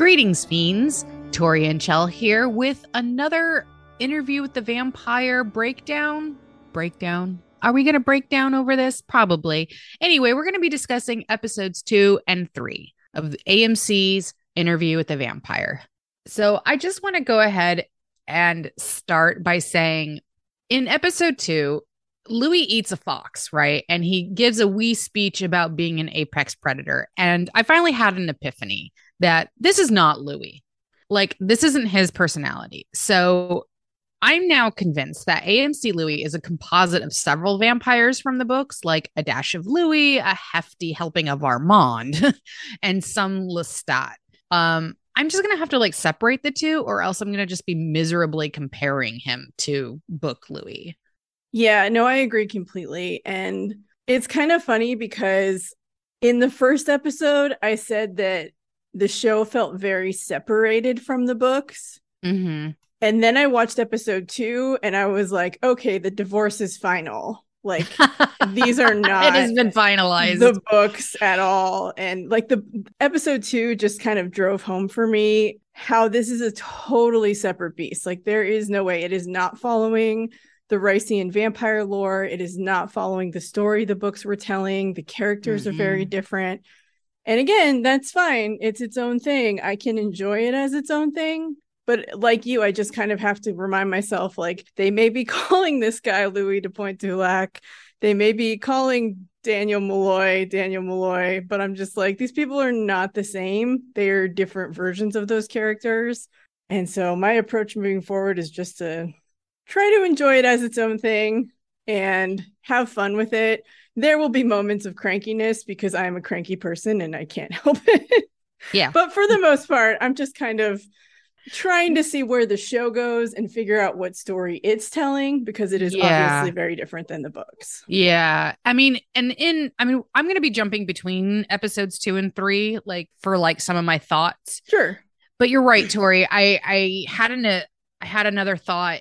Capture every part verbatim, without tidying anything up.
Greetings, fiends. Tori and Chell here with another interview with the vampire breakdown. Breakdown. Are we going to break down over this? Probably. Anyway, we're going to be discussing episodes two and three of A M C's interview with the vampire. So I just want to go ahead and start by saying in episode two, Louis eats a fox, right? And he gives a wee speech about being an apex predator. And I finally had an epiphany that this is not Louis. Like, this isn't his personality. So I'm now convinced that A M C Louis is a composite of several vampires from the books, like a dash of Louis, a hefty helping of Armand, and some Lestat. Um, I'm just going to have to like separate the two, or else I'm going to just be miserably comparing him to book Louis. Yeah, no, I agree completely. And it's kind of funny because in the first episode, I said that the show felt very separated from the books. Mm-hmm. And then I watched episode two and I was like, okay, the divorce is final. Like, these are not it has been finalized. The books at all. And like the episode two just kind of drove home for me how this is a totally separate beast. Like, there is no way it is not following the Rician vampire lore. It is not following the story the books were telling. The characters mm-hmm. are very different. And again, that's fine. It's its own thing. I can enjoy it as its own thing. But like you, I just kind of have to remind myself, like, they may be calling this guy Louis de Pointe-du-Lac. They may be calling Daniel Malloy Daniel Malloy. But I'm just like, these people are not the same. They're different versions of those characters. And so my approach moving forward is just to try to enjoy it as its own thing and have fun with it. There will be moments of crankiness because I'm a cranky person and I can't help it. Yeah. But for the most part, I'm just kind of trying to see where the show goes and figure out what story it's telling, because it is yeah. obviously very different than the books. Yeah. I mean, and in, I mean, I'm going to be jumping between episodes two and three, like for like some of my thoughts. Sure. But you're right, Tori. I, I had an, a, I had another thought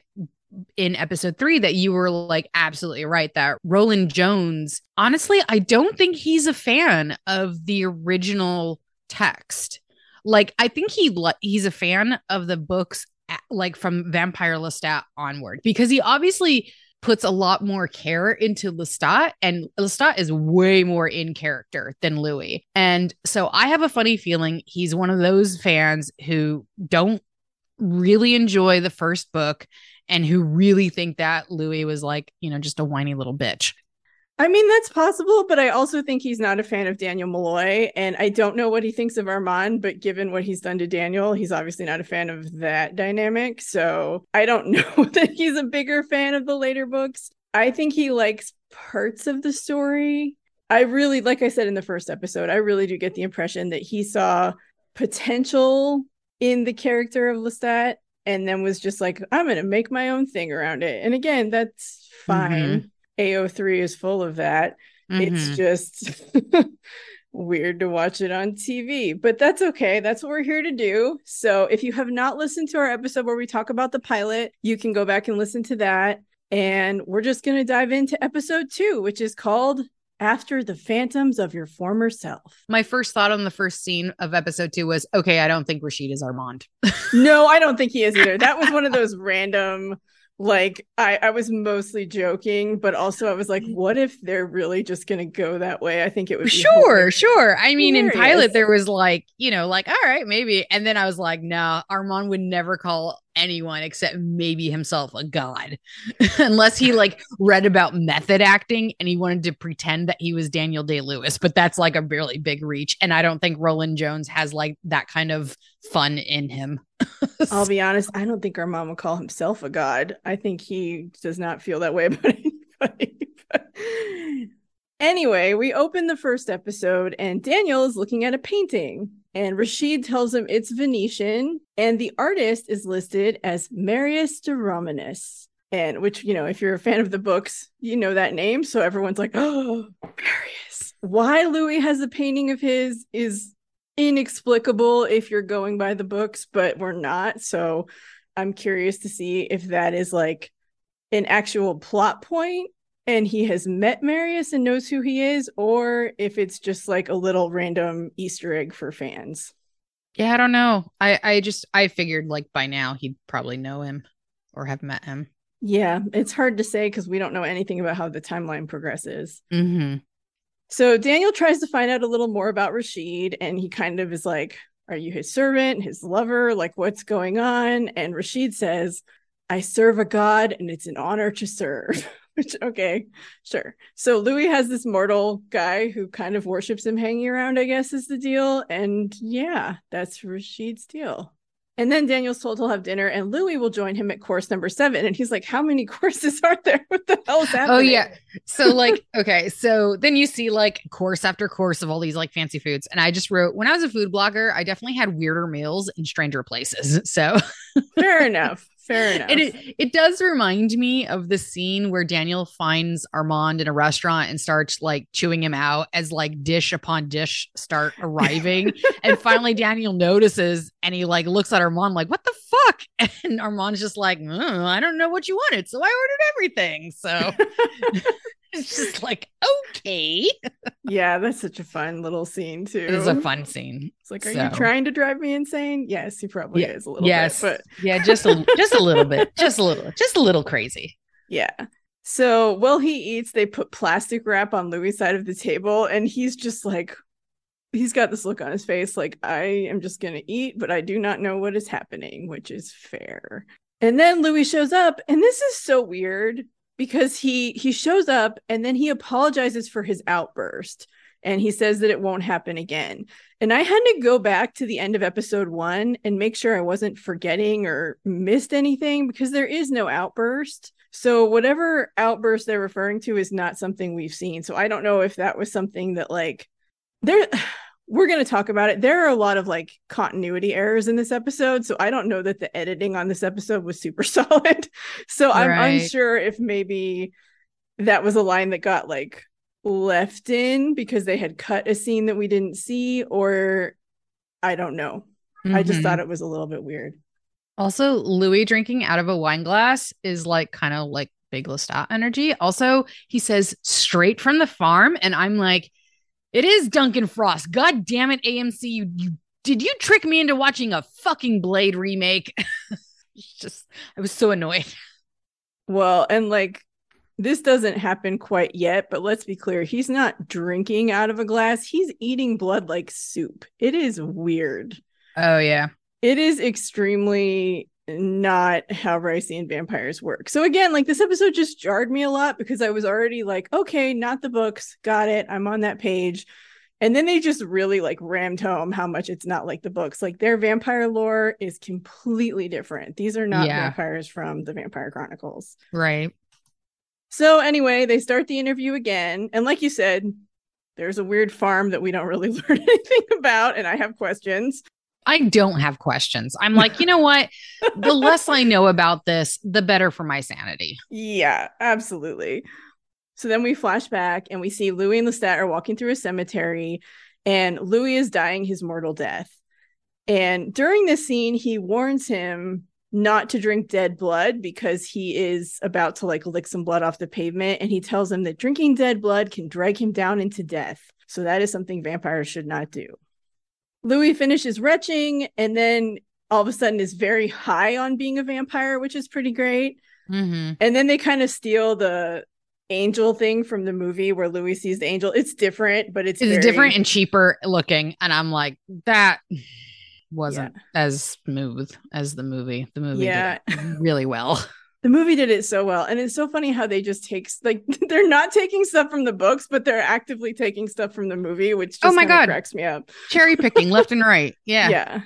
in episode three that you were like absolutely right, that Roland Jones, honestly, I don't think he's a fan of the original text. Like, I think he he's a fan of the books, like from Vampire Lestat onward, because he obviously puts a lot more care into Lestat, and Lestat is way more in character than Louis. And so I have a funny feeling he's one of those fans who don't really enjoy the first book and who really think that Louis was like, you know, just a whiny little bitch. I mean, that's possible, but I also think he's not a fan of Daniel Malloy, and I don't know what he thinks of Armand, but given what he's done to Daniel, he's obviously not a fan of that dynamic. So I don't know that he's a bigger fan of the later books. I think he likes parts of the story. I really, like I said in the first episode, I really do get the impression that he saw potential in the character of Lestat and then was just like, I'm going to make my own thing around it. And again, that's fine. Mm-hmm. A O three is full of that. Mm-hmm. It's just weird to watch it on T V, but that's okay. That's what we're here to do. So if you have not listened to our episode where we talk about the pilot, you can go back and listen to that. And we're just going to dive into episode two, which is called After the Phantoms of Your Former Self. My first thought on the first scene of episode two was, okay, I don't think Rashid is Armand. No, I don't think he is either. That was one of those random... Like, I, I was mostly joking, but also I was like, what if they're really just going to go that way? I think it would be Sure, hilarious. sure. I mean, hilarious. In pilot, there was like, you know, like, all right, maybe. And then I was like, no, nah, Armand would never call anyone except maybe himself a god. Unless he like read about method acting and he wanted to pretend that he was Daniel Day-Lewis. But that's like a really big reach. And I don't think Roland Jones has like that kind of fun in him. I'll be honest, I don't think Armand would call himself a god. I think he does not feel that way about anybody. Anyway, we open the first episode and Daniel is looking at a painting and Rashid tells him it's Venetian and the artist is listed as Marius de Romanis. And which, you know, if you're a fan of the books, you know that name. So everyone's like, oh, Marius. Why Louis has a painting of his is inexplicable if you're going by the books, but we're not. So I'm curious to see if that is like an actual plot point and he has met Marius and knows who he is, or if it's just like a little random Easter egg for fans. Yeah, I don't know. I I just I figured like by now he'd probably know him or have met him. Yeah, it's hard to say because we don't know anything about how the timeline progresses. Mm-hmm. So Daniel tries to find out a little more about Rashid, and he kind of is like, are you his servant, his lover? Like, what's going on? And Rashid says, I serve a god, and it's an honor to serve. Which, okay, sure. So Louis has this mortal guy who kind of worships him hanging around, I guess, is the deal. And yeah, that's Rashid's deal. And then Daniel's told he'll have dinner, and Louis will join him at course number seven. And he's like, how many courses are there? What the hell is happening? Oh, yeah. So, like, okay. So then you see, like, course after course of all these, like, fancy foods. And I just wrote, when I was a food blogger, I definitely had weirder meals in stranger places. So, fair enough. Fair enough. And it, it does remind me of the scene where Daniel finds Armand in a restaurant and starts like chewing him out as like dish upon dish start arriving. And finally Daniel notices and he like looks at Armand like, what the fuck? And Armand's just like, mm, I don't know what you wanted. So I ordered everything. So it's just like, okay. Yeah, that's such a fun little scene too. It is a fun scene. It's like, are so. you trying to drive me insane? Yes, he probably yeah. is a little yes. bit. But yeah, just a just a little bit. Just a little, just a little crazy. Yeah. So while he eats, they put plastic wrap on Louis' side of the table, and he's just like, he's got this look on his face like, I am just gonna eat, but I do not know what is happening, which is fair. And then Louis shows up, and this is so weird. Because he he shows up and then he apologizes for his outburst and he says that it won't happen again. And I had to go back to the end of episode one and make sure I wasn't forgetting or missed anything because there is no outburst. So whatever outburst they're referring to is not something we've seen. So I don't know if that was something that like there we're going to talk about it. There are a lot of like continuity errors in this episode. So I don't know that the editing on this episode was super solid. So I'm right. unsure if maybe that was a line that got like left in because they had cut a scene that we didn't see, or I don't know. Mm-hmm. I just thought it was a little bit weird. Also, Louis drinking out of a wine glass is like kind of like Big Lestat energy. Also, he says straight from the farm. And I'm like, it is Duncan Frost. God damn it, A M C. You, you did you trick me into watching a fucking Blade remake? It's just, I was so annoyed. Well, and like, this doesn't happen quite yet, but let's be clear. He's not drinking out of a glass. He's eating blood like soup. It is weird. Oh, yeah. It is extremely not how Ricean vampires work. So again, like this episode just jarred me a lot because I was already like, okay, not the books. Got it. I'm on that page. And then they just really like rammed home how much it's not like the books. Like their vampire lore is completely different. These are not yeah. vampires from the Vampire Chronicles. Right. So anyway, they start the interview again. And like you said, there's a weird farm that we don't really learn anything about. And I have questions. I don't have questions. I'm like, you know what? The less I know about this, the better for my sanity. Yeah, absolutely. So then we flash back and we see Louis and Lestat are walking through a cemetery and Louis is dying his mortal death. And during this scene, he warns him not to drink dead blood because he is about to like lick some blood off the pavement. And he tells him that drinking dead blood can drag him down into death. So that is something vampires should not do. Louis finishes retching and then all of a sudden is very high on being a vampire, which is pretty great. Mm-hmm. And then they kind of steal the angel thing from the movie where Louis sees the angel. It's different, but it's, it's very... different and cheaper looking. And I'm like, that wasn't yeah. as smooth as the movie. The movie yeah. did it really well. The movie did it so well. And it's so funny how they just take, like, they're not taking stuff from the books, but they're actively taking stuff from the movie, which just oh my God. cracks me up. Cherry picking left and right. Yeah. Yeah.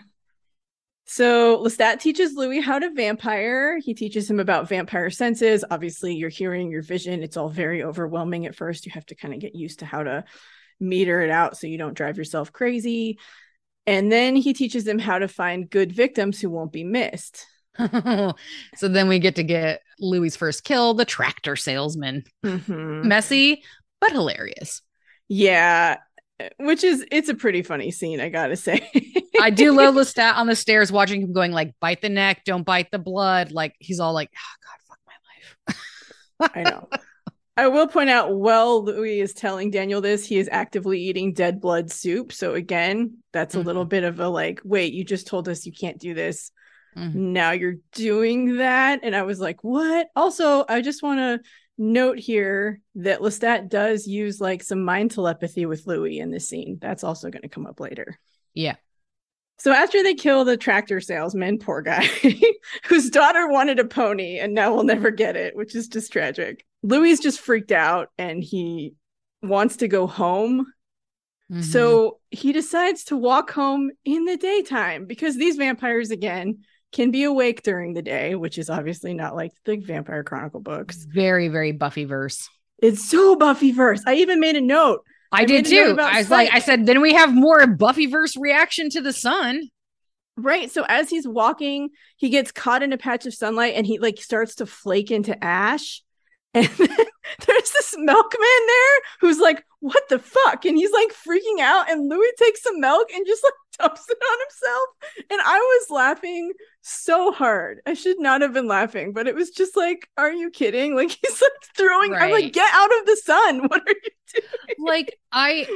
So Lestat teaches Louis how to vampire. He teaches him about vampire senses. Obviously, your hearing, your vision, it's all very overwhelming at first. You have to kind of get used to how to meter it out so you don't drive yourself crazy. And then he teaches him how to find good victims who won't be missed. So then we get to get Louis' first kill, the tractor salesman. Mm-hmm. Messy, but hilarious. Yeah, which is, it's a pretty funny scene, I gotta say. I do love Lestat on the stairs watching him going like, bite the neck, don't bite the blood. Like he's all like, oh God, fuck my life. I know. I will point out, while Louis is telling Daniel this, he is actively eating dead blood soup. So again, that's a mm-hmm. little bit of a like, wait, you just told us you can't do this. Mm-hmm. Now you're doing that. And I was like, what? Also, I just want to note here that Lestat does use like some mind telepathy with Louis in this scene. That's also going to come up later. Yeah. So after they kill the tractor salesman, poor guy, whose daughter wanted a pony and now will never get it, which is just tragic. Louis is just freaked out and he wants to go home. Mm-hmm. So he decides to walk home in the daytime because these vampires, again, can be awake during the day, which is obviously not like the Vampire Chronicle books. Very, very Buffyverse. It's so Buffyverse. I even made a note. I, I did too. I was like, I said, then we have more Buffyverse reaction to the sun. Right. So as he's walking, he gets caught in a patch of sunlight and he like starts to flake into ash. And then there's this milkman there who's like, what the fuck? And he's like freaking out. And Louis takes some milk and just like dumps it on himself. And I was laughing so hard. I should not have been laughing, but it was just like, are you kidding? Like he's like throwing, right. I'm like, get out of the sun. What are you doing? Like I,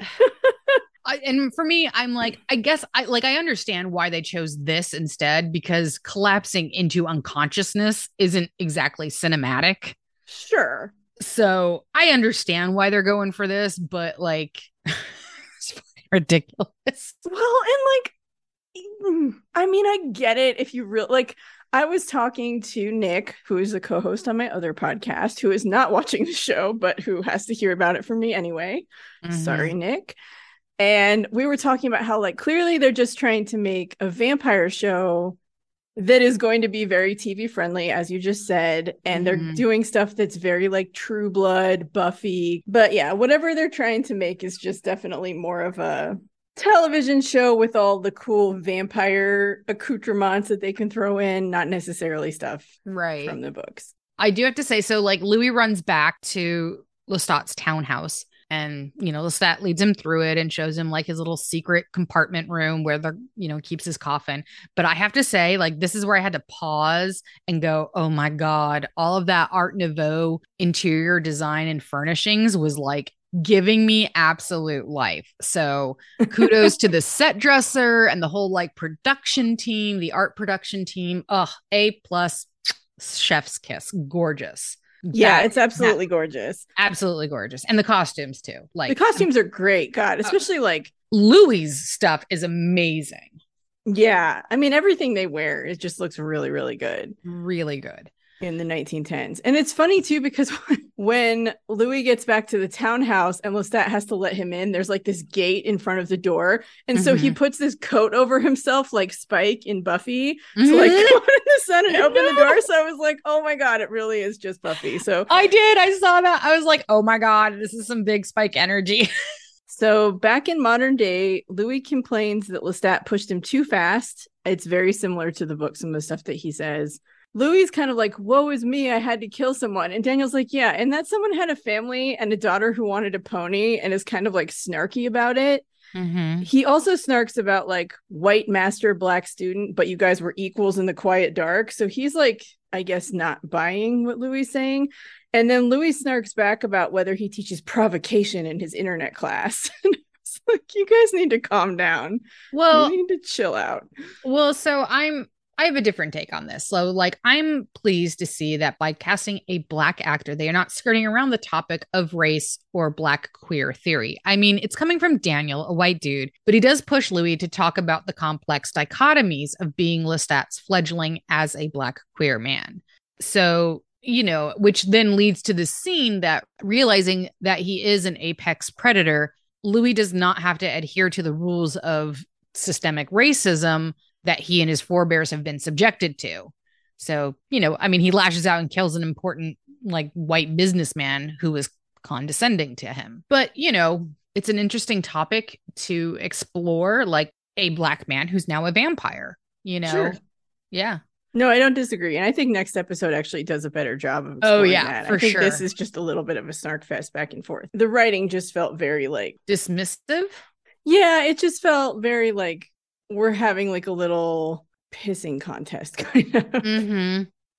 I, and for me, I'm like, I guess I like, I understand why they chose this instead, because collapsing into unconsciousness isn't exactly cinematic. Sure. So I understand why they're going for this, but like, it's ridiculous. Well, and like, I mean, I get it if you really like. I was talking to Nick, who is a co-host on my other podcast, who is not watching the show, but who has to hear about it from me anyway. Mm-hmm. Sorry, Nick. And we were talking about how like clearly they're just trying to make a vampire show that is going to be very T V friendly, as you just said. And mm-hmm. they're doing stuff that's very like True Blood, Buffy. But yeah, whatever they're trying to make is just definitely more of a television show with all the cool vampire accoutrements that they can throw in, not necessarily stuff right from the books. I do have to say, so like Louis runs back to Lestat's townhouse. And, you know, Lestat leads him through it and shows him like his little secret compartment room where the, you know, keeps his coffin. But I have to say, like, this is where I had to pause and go, oh my God, all of that Art Nouveau interior design and furnishings was like giving me absolute life. So kudos to the set dresser and the whole like production team, the art production team. Ugh, A plus, chef's kiss. Gorgeous. Yeah, that, it's absolutely that, gorgeous. Absolutely gorgeous. And the costumes too. Like the costumes are great. God, especially uh, like Louis' stuff is amazing. Yeah. I mean, everything they wear, it just looks really, really good. Really good. In the nineteen tens. And it's funny too, because when Louis gets back to the townhouse and Lestat has to let him in, there's like this gate in front of the door. And mm-hmm. so he puts this coat over himself like Spike in Buffy mm-hmm. to like go out in the sun and open the door. So I was like, oh my God, it really is just Buffy. So I did. I saw that. I was like, oh my God, this is some big Spike energy. So back in modern day, Louis complains that Lestat pushed him too fast. It's very similar to the book, some of the stuff that he says. Louis is kind of like, woe is me, I had to kill someone. And Daniel's like, yeah, and that someone had a family and a daughter who wanted a pony and is kind of like snarky about it. Mm-hmm. He also snarks about like white master, black student, but you guys were equals in the quiet dark. So he's like, I guess, not buying what Louis is saying. And then Louis snarks back about whether he teaches provocation in his internet class. It's like, you guys need to calm down. Well, you need to chill out. Well, so I'm I have a different take on this. So like, I'm pleased to see that by casting a black actor, they are not skirting around the topic of race or black queer theory. I mean, it's coming from Daniel, a white dude, but he does push Louis to talk about the complex dichotomies of being Lestat's fledgling as a black queer man. So, you know, which then leads to the scene that realizing that he is an apex predator, Louis does not have to adhere to the rules of systemic racism that he and his forebears have been subjected to. So, you know, I mean, he lashes out and kills an important, like, white businessman who was condescending to him. But, you know, it's an interesting topic to explore, like a black man who's now a vampire, you know? Sure. Yeah. No, I don't disagree. And I think next episode actually does a better job of exploring oh, yeah, that. For I think sure. This is just a little bit of a snark fest back and forth. The writing just felt very, like... dismissive? Yeah, it just felt very, like, we're having like a little pissing contest kind of. Mm-hmm.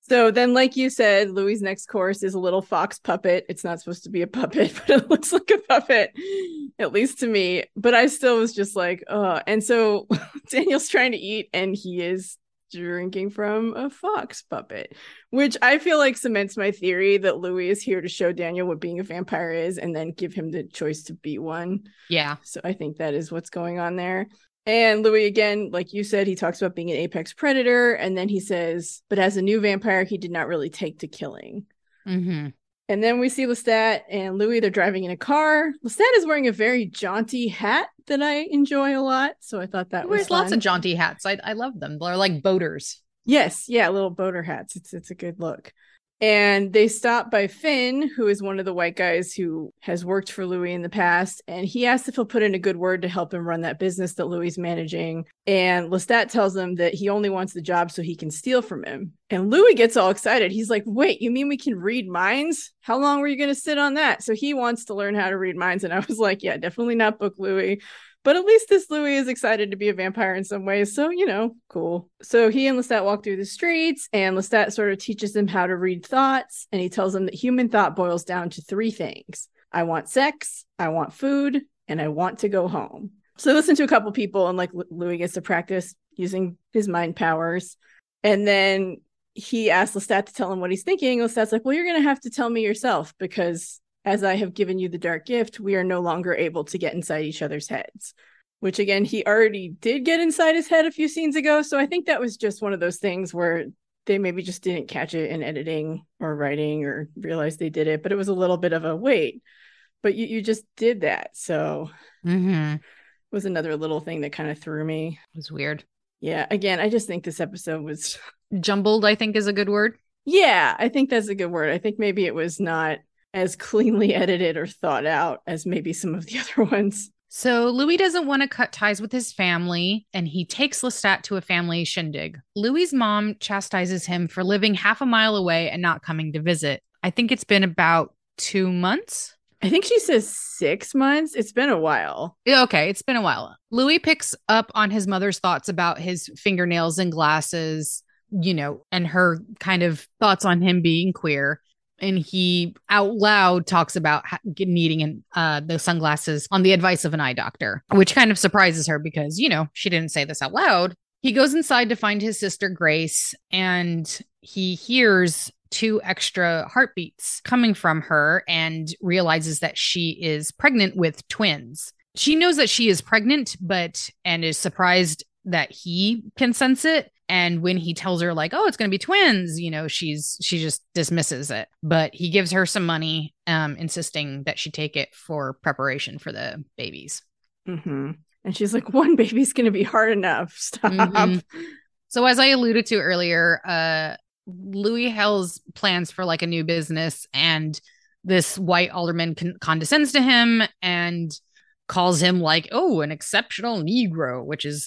So then, like you said, Louis's next course is a little fox puppet. It's not supposed to be a puppet, but it looks like a puppet, at least to me. But I still was just like, oh. And so Daniel's trying to eat, and he is drinking from a fox puppet, which I feel like cements my theory that Louis is here to show Daniel what being a vampire is and then give him the choice to be one. Yeah. So I think that is what's going on there. And Louis, again, like you said, he talks about being an apex predator. And then he says, but as a new vampire, he did not really take to killing. Mm-hmm. And then we see Lestat and Louis, they're driving in a car. Lestat is wearing a very jaunty hat that I enjoy a lot. So I thought that He was wears fun. lots of jaunty hats. I, I love them. They're like boaters. Yes. Yeah. Little boater hats. It's, it's a good look. And they stop by Finn, who is one of the white guys who has worked for Louis in the past. And he asks if he'll put in a good word to help him run that business that Louis is managing. And Lestat tells him that he only wants the job so he can steal from him. And Louis gets all excited. He's like, wait, you mean we can read minds? How long were you going to sit on that? So he wants to learn how to read minds. And I was like, yeah, definitely not book Louis. But at least this Louis is excited to be a vampire in some ways. So, you know, cool. So he and Lestat walk through the streets, and Lestat sort of teaches them how to read thoughts. And he tells them that human thought boils down to three things. I want sex, I want food, and I want to go home. So listen to a couple people, and like Louis gets to practice using his mind powers. And then he asks Lestat to tell him what he's thinking. Lestat's like, well, you're going to have to tell me yourself, because as I have given you the dark gift, we are no longer able to get inside each other's heads, which again, he already did get inside his head a few scenes ago. So I think that was just one of those things where they maybe just didn't catch it in editing or writing or realize they did it, but it was a little bit of a wait, but you, you just did that. So mm-hmm. It was another little thing that kind of threw me. It was weird. Yeah. Again, I just think this episode was jumbled, I think is a good word. Yeah, I think that's a good word. I think maybe it was not as cleanly edited or thought out as maybe some of the other ones. So Louis doesn't want to cut ties with his family, and he takes Lestat to a family shindig. Louis's mom chastises him for living half a mile away and not coming to visit. I think it's been about two months. I think she says six months. It's been a while. Okay, it's been a while. Louis picks up on his mother's thoughts about his fingernails and glasses, you know, and her kind of thoughts on him being queer. And he out loud talks about needing uh, the sunglasses on the advice of an eye doctor, which kind of surprises her because, you know, she didn't say this out loud. He goes inside to find his sister Grace, and he hears two extra heartbeats coming from her and realizes that she is pregnant with twins. She knows that she is pregnant, but and is surprised that he can sense it. And when he tells her like, oh, it's going to be twins, you know, she's she just dismisses it. But he gives her some money, um, insisting that she take it for preparation for the babies. Mm-hmm. And she's like, one baby's going to be hard enough. Stop. Mm-hmm. So as I alluded to earlier, uh, Louis Hell's plans for like a new business, and this white alderman con- condescends to him and calls him like, oh, an exceptional Negro, which is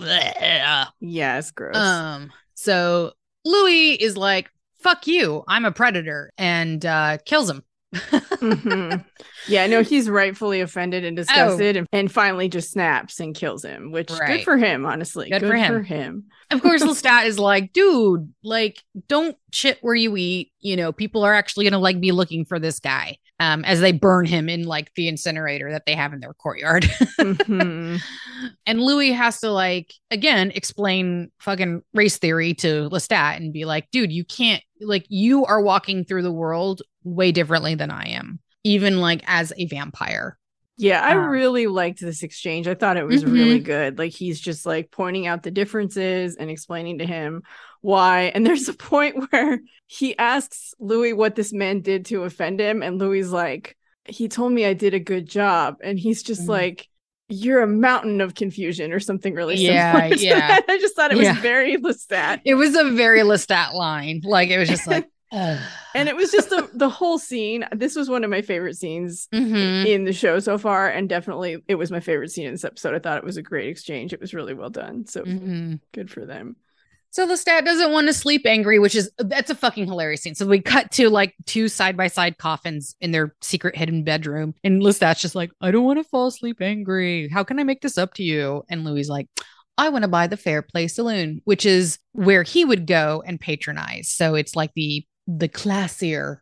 bleh. Yeah, it's gross. Um, so Louis is like, fuck you, I'm a predator, and uh, kills him. Mm-hmm. Yeah, no, he's rightfully offended and disgusted, oh. and, and finally just snaps and kills him, which right. good for him, honestly. Good, good for him. For him. Of course, Lestat is like, dude, like, don't shit where you eat. You know, people are actually going to like be looking for this guy um, as they burn him in like the incinerator that they have in their courtyard. Mm-hmm. And Louis has to like, again, explain fucking race theory to Lestat and be like, dude, you can't, like, you are walking through the world way differently than I am, even like as a vampire. Yeah, I um, really liked this exchange. I thought it was mm-hmm. really good. Like, he's just like pointing out the differences and explaining to him why. And there's a point where he asks Louis what this man did to offend him. And Louis like, he told me I did a good job. And he's just mm-hmm. like, you're a mountain of confusion or something really yeah, similar. Yeah. I just thought it yeah. was very Lestat. It was a very Lestat line. Like, it was just like, and it was just the, the whole scene. This was one of my favorite scenes mm-hmm. in the show so far, and definitely it was my favorite scene in this episode. I thought it was a great exchange. It was really well done, so mm-hmm. good for them. So Lestat doesn't want to sleep angry, which is that's a fucking hilarious scene. So we cut to like two side by side coffins in their secret hidden bedroom, and Lestat's just like, I don't want to fall asleep angry. How can I make this up to you? And Louis like, I want to buy the Fair Play Saloon, which is where he would go and patronize. So it's like the the classier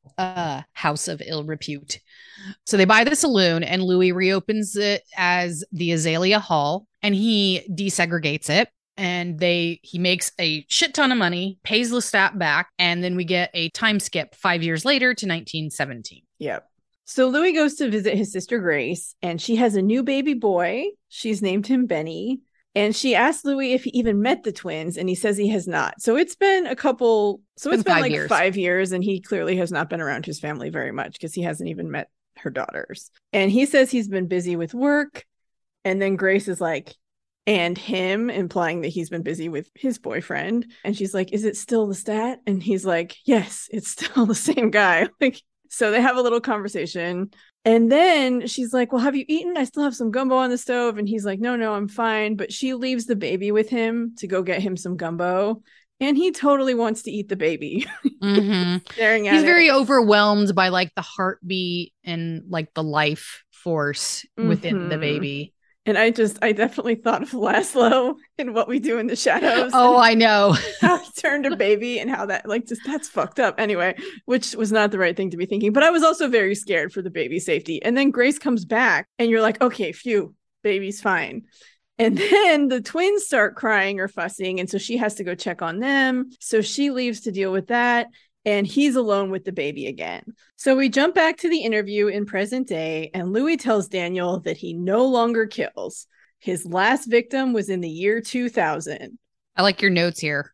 uh, house of ill repute. So they buy the saloon, and Louis reopens it as the Azalea Hall, and he desegregates it. And they he makes a shit ton of money, pays Lestat back, and then we get a time skip five years later to nineteen seventeen. Yep. So Louis goes to visit his sister Grace, and she has a new baby boy. She's named him Benny. And she asked Louis if he even met the twins, and he says he has not. So it's been a couple, so it's been, been like years. five years, and he clearly has not been around his family very much because he hasn't even met her daughters. And he says he's been busy with work. And then Grace is like, and him, implying that he's been busy with his boyfriend. And she's like, is it still Lestat? And he's like, yes, it's still the same guy. Like, so they have a little conversation. And then she's like, well, have you eaten? I still have some gumbo on the stove. And he's like, no, no, I'm fine. But she leaves the baby with him to go get him some gumbo. And he totally wants to eat the baby. Mm-hmm. Staring at He's it. very overwhelmed by like the heartbeat and like the life force within mm-hmm. the baby. And I just, I definitely thought of Laszlo and What We Do in the Shadows. Oh, I know. How he turned a baby and how that, like, just, that's fucked up. Anyway, which was not the right thing to be thinking. But I was also very scared for the baby's safety. And then Grace comes back and you're like, okay, phew, baby's fine. And then the twins start crying or fussing. And so she has to go check on them. So she leaves to deal with that. And he's alone with the baby again. So we jump back to the interview in present day, and Louis tells Daniel that he no longer kills. His last victim was in the year two thousand. I like your notes here.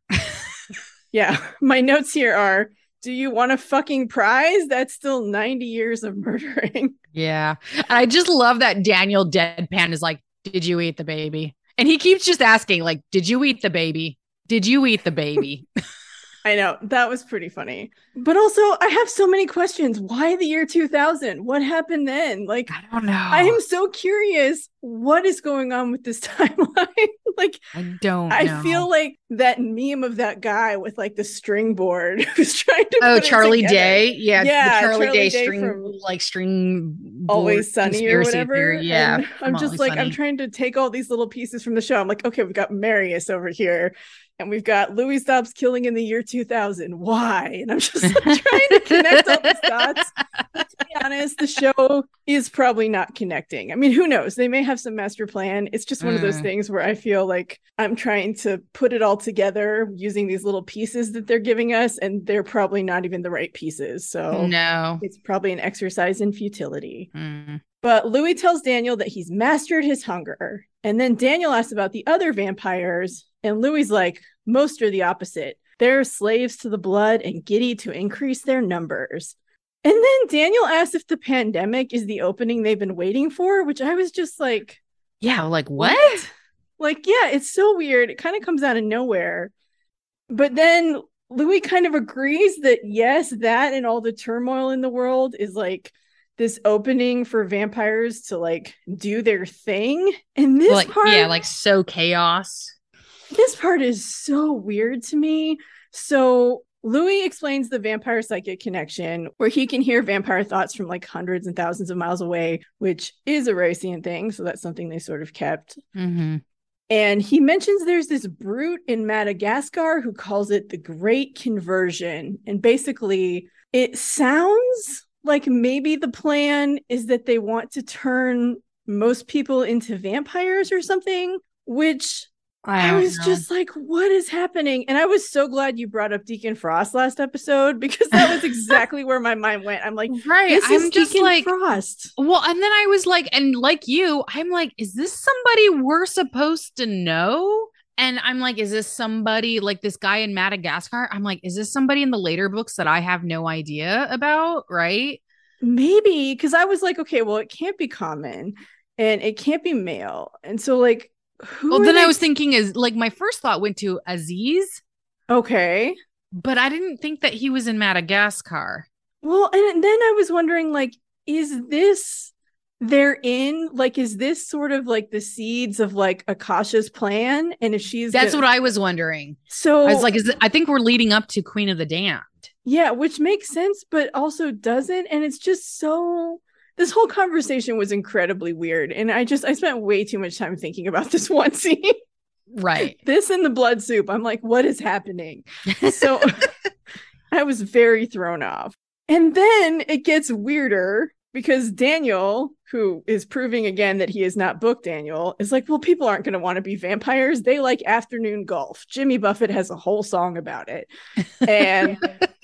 Yeah, my notes here are, do you want a fucking prize? That's still ninety years of murdering. Yeah. I just love that Daniel deadpan is like, did you eat the baby? And he keeps just asking, like, did you eat the baby? Did you eat the baby? I know, that was pretty funny. But also, I have so many questions. Why the year two thousand? What happened then? Like, I don't know. I am so curious. What is going on with this timeline? Like, I don't know. I feel like that meme of that guy with like the string board who's trying to Oh, put Charlie it Day? Yeah, yeah the Charlie, Charlie Day, Day string, from like string Always Sunny or whatever. Theory. Yeah. And I'm just like, sunny. I'm trying to take all these little pieces from the show. I'm like, okay, we've got Marius over here. And we've got Louis stops killing in the year two thousand. Why? And I'm just like, trying to connect all these dots. But to be honest, the show is probably not connecting. I mean, who knows? They may have some master plan. It's just one mm. of those things where I feel like I'm trying to put it all together using these little pieces that they're giving us, and they're probably not even the right pieces. So no, it's probably an exercise in futility. Mm. But Louis tells Daniel that he's mastered his hunger. And then Daniel asks about the other vampires. And Louis like, most are the opposite. They're slaves to the blood and giddy to increase their numbers. And then Daniel asks if the pandemic is the opening they've been waiting for, which I was just like, yeah, like what? what? Like, yeah, it's so weird. It kind of comes out of nowhere. But then Louis kind of agrees that, yes, that and all the turmoil in the world is like this opening for vampires to like do their thing. And this like, part, yeah, like so chaos. This part is so weird to me. So Louis explains the vampire psychic connection, where he can hear vampire thoughts from like hundreds and thousands of miles away, which is a Racian thing. So that's something they sort of kept. Mm-hmm. And he mentions there's this brute in Madagascar who calls it the Great Conversion. And basically, it sounds like maybe the plan is that they want to turn most people into vampires or something, which I, I was know. just like, what is happening? And I was so glad you brought up Deacon Frost last episode, because that was exactly where my mind went. I'm like, right. This is I'm just Deacon like, Frost. Well, and then I was like, and like you, I'm like, is this somebody we're supposed to know? And I'm like, is this somebody like this guy in Madagascar? I'm like, is this somebody in the later books that I have no idea about? Right. Maybe, because I was like, okay, well, it can't be common and it can't be male. And so like, Who well, then they? I was thinking is like my first thought went to Aziz. Okay. But I didn't think that he was in Madagascar. Well, and then I was wondering, like, is this they're in? Like, is this sort of like the seeds of like Akasha's plan? And if she's That's gonna... what I was wondering. So I was like, is it... I think we're leading up to Queen of the Damned. Yeah, which makes sense, but also doesn't. And it's just so... This whole conversation was incredibly weird. And I just, I spent way too much time thinking about this one scene. Right. This and the blood soup. I'm like, what is happening? So I was very thrown off. And then it gets weirder because Daniel, who is proving again that he is not book Daniel, is like, well, people aren't going to want to be vampires. They like afternoon golf. Jimmy Buffett has a whole song about it. And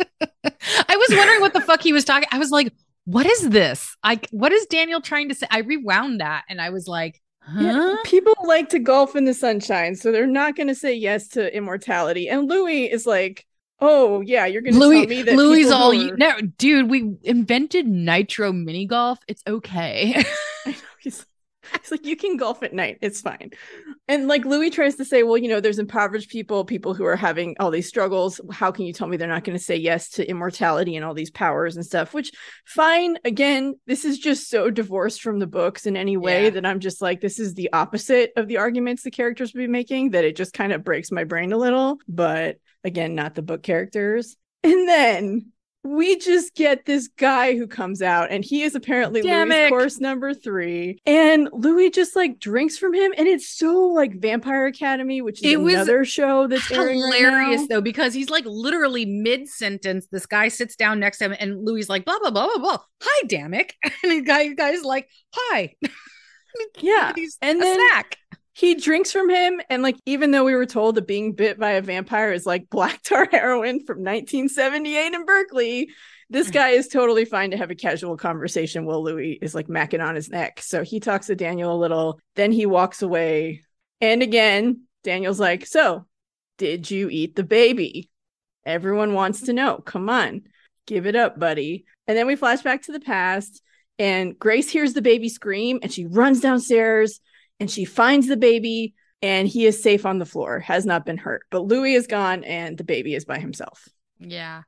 I was wondering what the fuck he was talking. I was like, what is this? Like, what is Daniel trying to say? I rewound that and I was like, huh? Yeah, people like to golf in the sunshine, so they're not going to say yes to immortality. And Louis is like, oh yeah, you're going to tell me that Louis all are... you, no, dude. We invented nitro mini golf. It's okay. I know, he's, he's like, you can golf at night. It's fine. And like Louis tries to say, well, you know, there's impoverished people, people who are having all these struggles. How can you tell me they're not going to say yes to immortality and all these powers and stuff? Which, fine. Again, this is just so divorced from the books in any way yeah. that I'm just like, this is the opposite of the arguments the characters would be making, that it just kind of breaks my brain a little. But again, not the book characters. And then we just get this guy who comes out, and he is apparently Louis' course number three. And Louis just like drinks from him, and it's so like Vampire Academy, which is it another show that's airing right now. Hilarious though, because he's like literally mid sentence. This guy sits down next to him, and Louis like blah blah blah blah blah. Hi, Damick, and the guy guy's like, hi. Yeah, he's and a then snack. He drinks from him, and like, even though we were told that being bit by a vampire is like black tar heroin from nineteen seventy-eight in Berkeley, this guy is totally fine to have a casual conversation while Louis is like macking on his neck. So he talks to Daniel a little, then he walks away. And again, Daniel's like, so did you eat the baby? Everyone wants to know. Come on, give it up, buddy. And then we flash back to the past, and Grace hears the baby scream, and she runs downstairs. And she finds the baby, and he is safe on the floor, has not been hurt. But Louis is gone, and the baby is by himself. Yeah.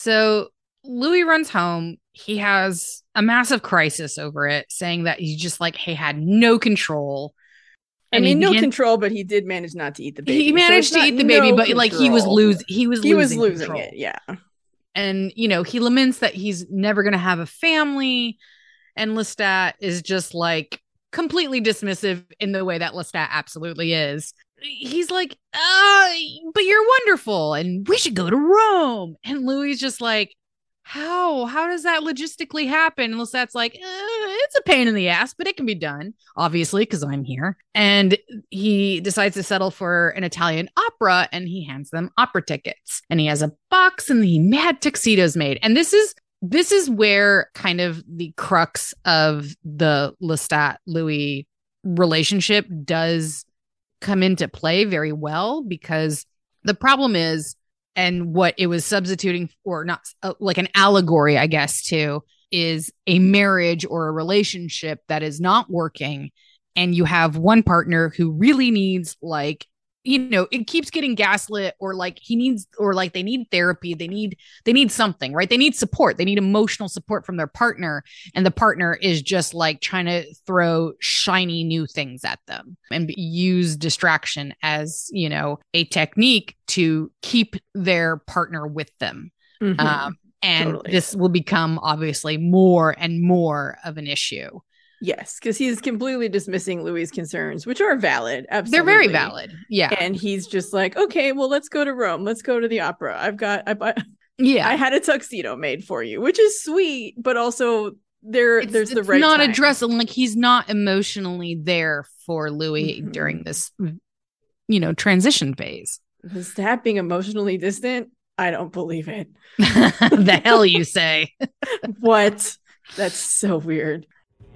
So Louis runs home. He has a massive crisis over it, saying that he just like, he had no control. And I mean, no began- control, but he did manage not to eat the baby. He managed so to eat the baby, no but like he was losing, he was he losing, was losing control. it. Yeah. And, you know, he laments that he's never going to have a family. And Lestat is just like, completely dismissive in the way that Lestat absolutely is. He's like, uh, but you're wonderful, and we should go to Rome. And Louis is just like, how? How does that logistically happen? And Lestat's like, uh, it's a pain in the ass, but it can be done, obviously, because I'm here. And he decides to settle for an Italian opera, and he hands them opera tickets. And he has a box, and he had tuxedos made. And this is This is where kind of the crux of the Lestat Louis relationship does come into play very well, because the problem is, and what it was substituting or not uh, like an allegory, I guess, to is a marriage or a relationship that is not working. And you have one partner who really needs like, you know, it keeps getting gaslit, or like he needs, or like they need therapy. They need, they need something, right? They need support. They need emotional support from their partner. And the partner is just like trying to throw shiny new things at them and use distraction as, you know, a technique to keep their partner with them. Mm-hmm. Um, and totally. This will become obviously more and more of an issue. Yes, because he's completely dismissing Louis' concerns, which are valid. Absolutely. They're very valid. Yeah. And he's just like, okay, well, let's go to Rome. Let's go to the opera. I've got, I bought, yeah, I had a tuxedo made for you, which is sweet, but also there, it's, there's the it's right not time. addressing, like he's not emotionally there for Louis mm-hmm. during this, you know, transition phase. Is that being emotionally distant? I don't believe it. The hell you say? What? That's so weird.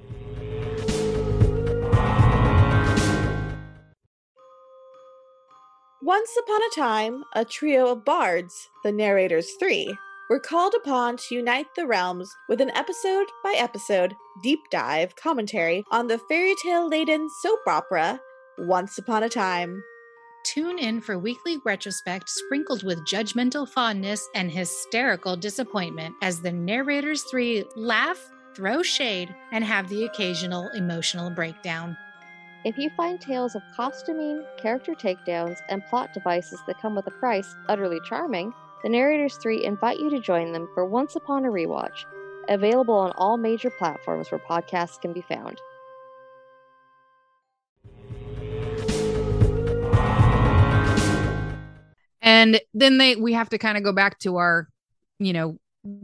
Once upon a time, a trio of bards, the Narrators Three, were called upon to unite the realms with an episode-by-episode deep dive commentary on the fairy tale-laden soap opera, Once Upon a Time. Tune in for weekly retrospect sprinkled with judgmental fondness and hysterical disappointment as the Narrators Three laugh, throw shade, and have the occasional emotional breakdown. If you find tales of costuming, character takedowns, and plot devices that come with a price utterly charming, the Narrators Three invite you to join them for Once Upon a Rewatch, available on all major platforms where podcasts can be found. And then they we have to kind of go back to our, you know,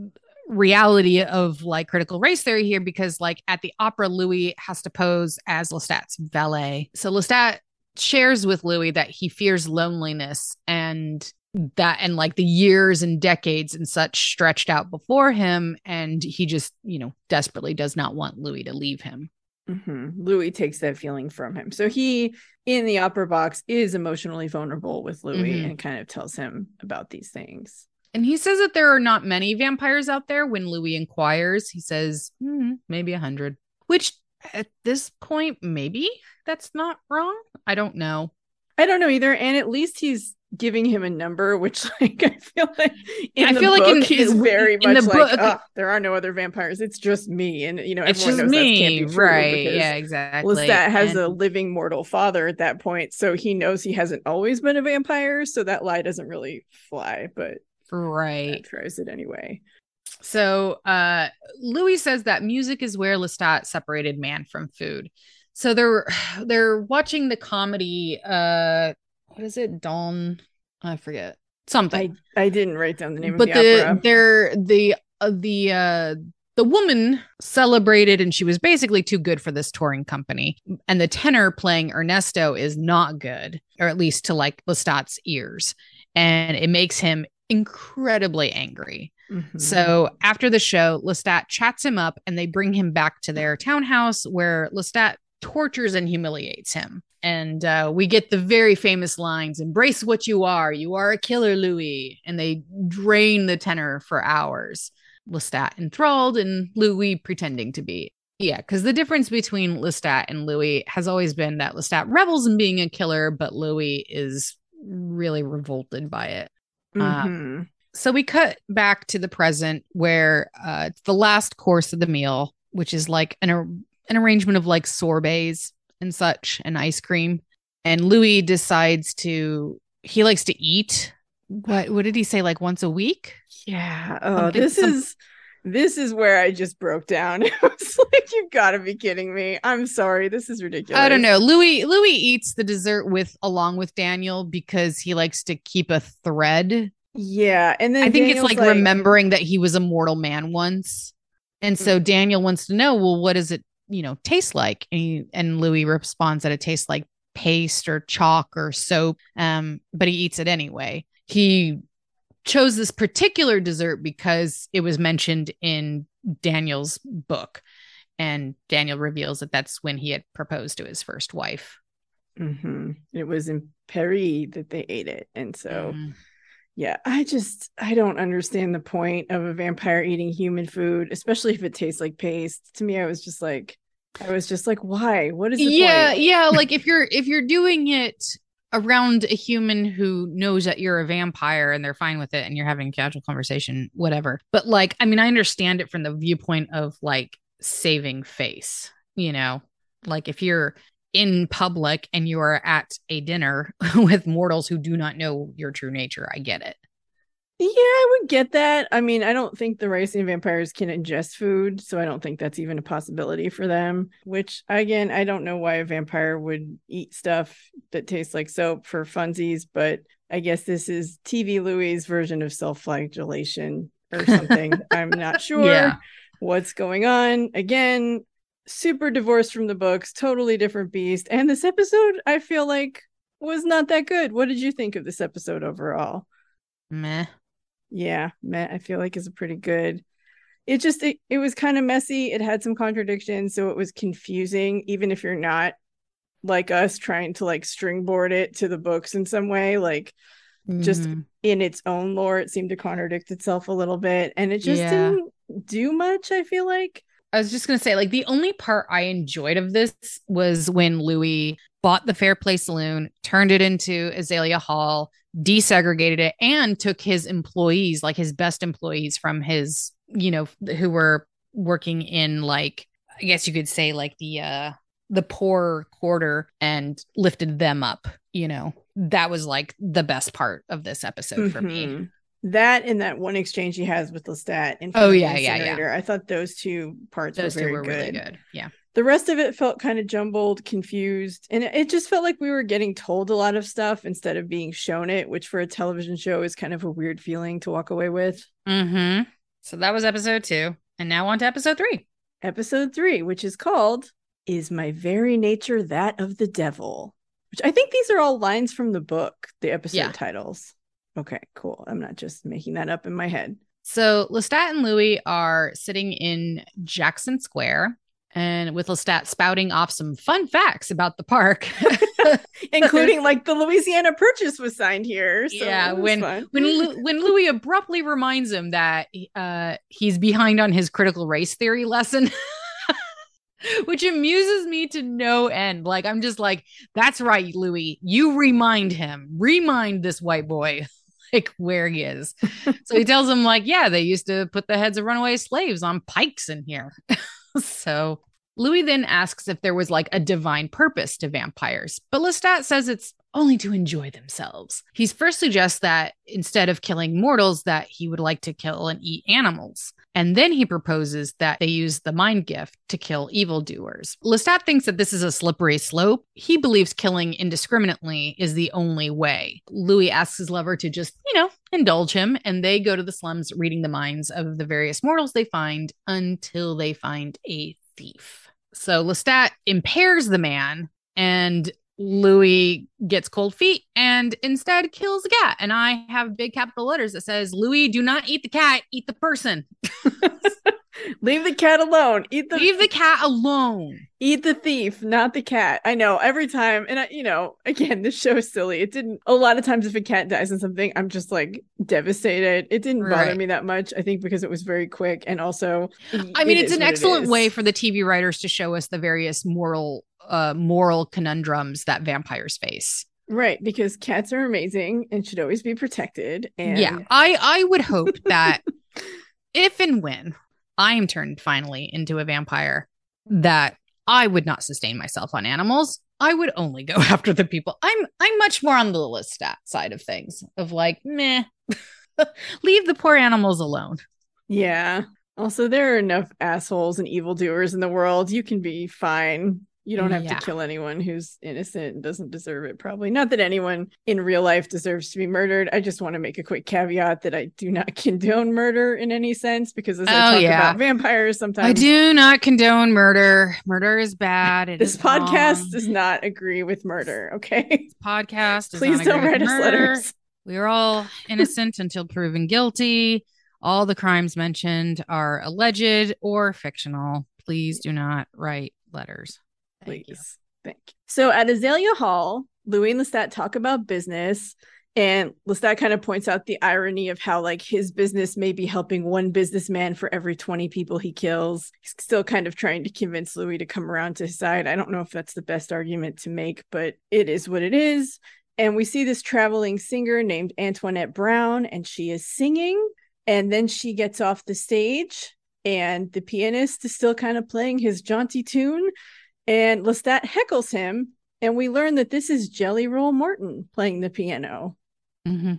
reality of like critical race theory here, because like at the opera, Louis has to pose as Lestat's valet. So Lestat shares with Louis that he fears loneliness and that and like the years and decades and such stretched out before him. And he just, you know, desperately does not want Louis to leave him. Mm-hmm. Louis takes that feeling from him. So he, in the opera box, is emotionally vulnerable with Louis Mm-hmm. and kind of tells him about these things. And he says that there are not many vampires out there. When Louis inquires, he says, hmm, maybe a hundred, which at this point, maybe that's not wrong. I don't know. I don't know either. And at least he's giving him a number, which like I feel like in I the feel book like in, he's in- very in much the like, book, oh, there are no other vampires. It's just me. And, you know, it's everyone just knows that me. can't be true. Right. because Yeah, exactly. Lestat has And- a living mortal father at that point. So he knows he hasn't always been a vampire. So that lie doesn't really fly, but right. that tries it anyway. So uh, Louis says that music is where Lestat separated man from food. So they're they're watching the comedy. Uh, what is it? Dawn? I forget something. I, I didn't write down the name but of the, the opera. they're the uh, the uh, the woman celebrated, and she was basically too good for this touring company. And the tenor playing Ernesto is not good, or at least to like Lestat's ears, and it makes him incredibly angry. Mhm. So after the show, Lestat chats him up and they bring him back to their townhouse where Lestat tortures and humiliates him. And uh, we get the very famous lines, embrace what you are. You are a killer, Louis. And they drain the tenor for hours. Lestat enthralled and Louis pretending to be. Yeah, because the difference between Lestat and Louis has always been that Lestat revels in being a killer, but Louis is really revolted by it. Uh, Mhm. So we cut back to the present where uh, it's the last course of the meal, which is like an, ar- an arrangement of like sorbets and such and ice cream. And Louis decides to, he likes to eat. What, what did he say? Like once a week? Yeah. Oh, Something- this some- is this is where I just broke down. It was like, you've got to be kidding me. I'm sorry. This is ridiculous. I don't know. Louis, Louis eats the dessert with, along with Daniel because he likes to keep a thread. Yeah. And then I think Daniel's it's like, remembering that he was a mortal man once. And so Daniel wants to know, well, what does it, you know, taste like? And, he, and Louis responds that it tastes like paste or chalk or soap. Um, but he eats it anyway. He chose this particular dessert because it was mentioned in Daniel's book. And Daniel reveals that that's when he had proposed to his first wife. Mhm. It was in Paris that they ate it. And so Mm. yeah, I just, I don't understand the point of a vampire eating human food, especially if it tastes like paste. To me, I was just like, I was just like, why? What is the yeah, point? yeah. Like if you're if you're doing it around a human who knows that you're a vampire and they're fine with it and you're having a casual conversation, whatever. But like, I mean, I understand it from the viewpoint of like saving face, you know, like if you're in public and you are at a dinner with mortals who do not know your true nature, I get it. Yeah, I would get that. I mean, I don't think the Ricine vampires can ingest food, so I don't think that's even a possibility for them. Which, again, I don't know why a vampire would eat stuff that tastes like soap for funsies, but I guess this is T V Louis' version of self-flagellation or something. I'm not sure Yeah. what's going on. Again, super divorced from the books, totally different beast. And this episode, I feel like, was not that good. What did you think of this episode overall? Meh. Yeah, Matt, I feel like is a pretty good. It just it, it was kind of messy. It had some contradictions, so it was confusing, even if you're not like us trying to like stringboard it to the books in some way. Like just Mhm. in its own lore, it seemed to contradict itself a little bit, and it just Yeah. didn't do much, I feel like. I was just going to say, like, the only part I enjoyed of this was when Louis bought the Fair Play Saloon, turned it into Azalea Hall, desegregated it, and took his employees, like his best employees from his, you know, who were working in, like, I guess you could say, like, the, uh, the poor quarter and lifted them up, you know. That was, like, the best part of this episode for me. Mhm. That and that one exchange he has with Lestat in front Oh, of the yeah, yeah, yeah. incinerator. I thought those two parts Those were two very were good. really good. Yeah. The rest of it felt kind of jumbled, confused, and it, it just felt like we were getting told a lot of stuff instead of being shown it, which for a television show is kind of a weird feeling to walk away with. Mm-hmm. So that was episode two. And now on to episode three. Episode three, which is called Is My Very Nature That of the Devil? Which I think these are all lines from the book, the episode Yeah. titles. Okay, cool. I'm not just making that up in my head. So Lestat and Louis are sitting in Jackson Square, and with Lestat spouting off some fun facts about the park. Including like the Louisiana Purchase was signed here. So yeah, it was when fun. when Lu- when Louis abruptly reminds him that uh, he's behind on his critical race theory lesson, which amuses me to no end. Like I'm just like, that's right, Louis. You remind him, remind this white boy like where he is. So he tells him like, yeah, they used to put the heads of runaway slaves on pikes in here. So Louis then asks if there was like a divine purpose to vampires, but Lestat says it's only to enjoy themselves. He first suggests that instead of killing mortals, that he would like to kill and eat animals. And then he proposes that they use the mind gift to kill evildoers. Lestat thinks that this is a slippery slope. He believes killing indiscriminately is the only way. Louis asks his lover to just, you know, indulge him, and they go to the slums reading the minds of the various mortals they find until they find a thief. So Lestat impairs the man, and Louis gets cold feet and instead kills the cat. And I have big capital letters that says, Louis, do not eat the cat, eat the person. Leave the cat alone. Eat the Leave the cat alone. Eat the thief, not the cat. I know every time. And I, you know, again, this show is silly. It didn't, a lot of times if a cat dies in something, I'm just like devastated. It didn't bother Right. me that much. I think because it was very quick. And also, I mean, it it's is an what it excellent is. way for the T V writers to show us the various moral, uh, moral conundrums that vampires face. Right. Because cats are amazing and should always be protected. And Yeah, I, I would hope that if and when I am turned finally into a vampire, that I would not sustain myself on animals. I would only go after the people. I'm I'm much more on the Lestat side of things, of like, meh, leave the poor animals alone. yeah. Also, there are enough assholes and evildoers in the world. You can be fine. You don't have Yeah. to kill anyone who's innocent and doesn't deserve it, probably. Not that anyone in real life deserves to be murdered. I just want to make a quick caveat that I do not condone murder in any sense, because as I Oh, talk yeah. about vampires sometimes, I do not condone murder. Murder is bad. It this is podcast wrong. does not agree with murder, okay? This podcast does Please not don't agree write with us murder. letters. We are all innocent until proven guilty. All the crimes mentioned are alleged or fictional. Please do not write letters. Thank Please. you. Thank you. So at Azalea Hall, Louis and Lestat talk about business, and Lestat kind of points out the irony of how like his business may be helping one businessman for every twenty people he kills. He's still kind of trying to convince Louis to come around to his side. I don't know if that's the best argument to make, but it is what it is. And we see this traveling singer named Antoinette Brown, and she is singing, and then she gets off the stage, and the pianist is still kind of playing his jaunty tune. And Lestat heckles him, and we learn that this is Jelly Roll Morton playing the piano. Mm-hmm.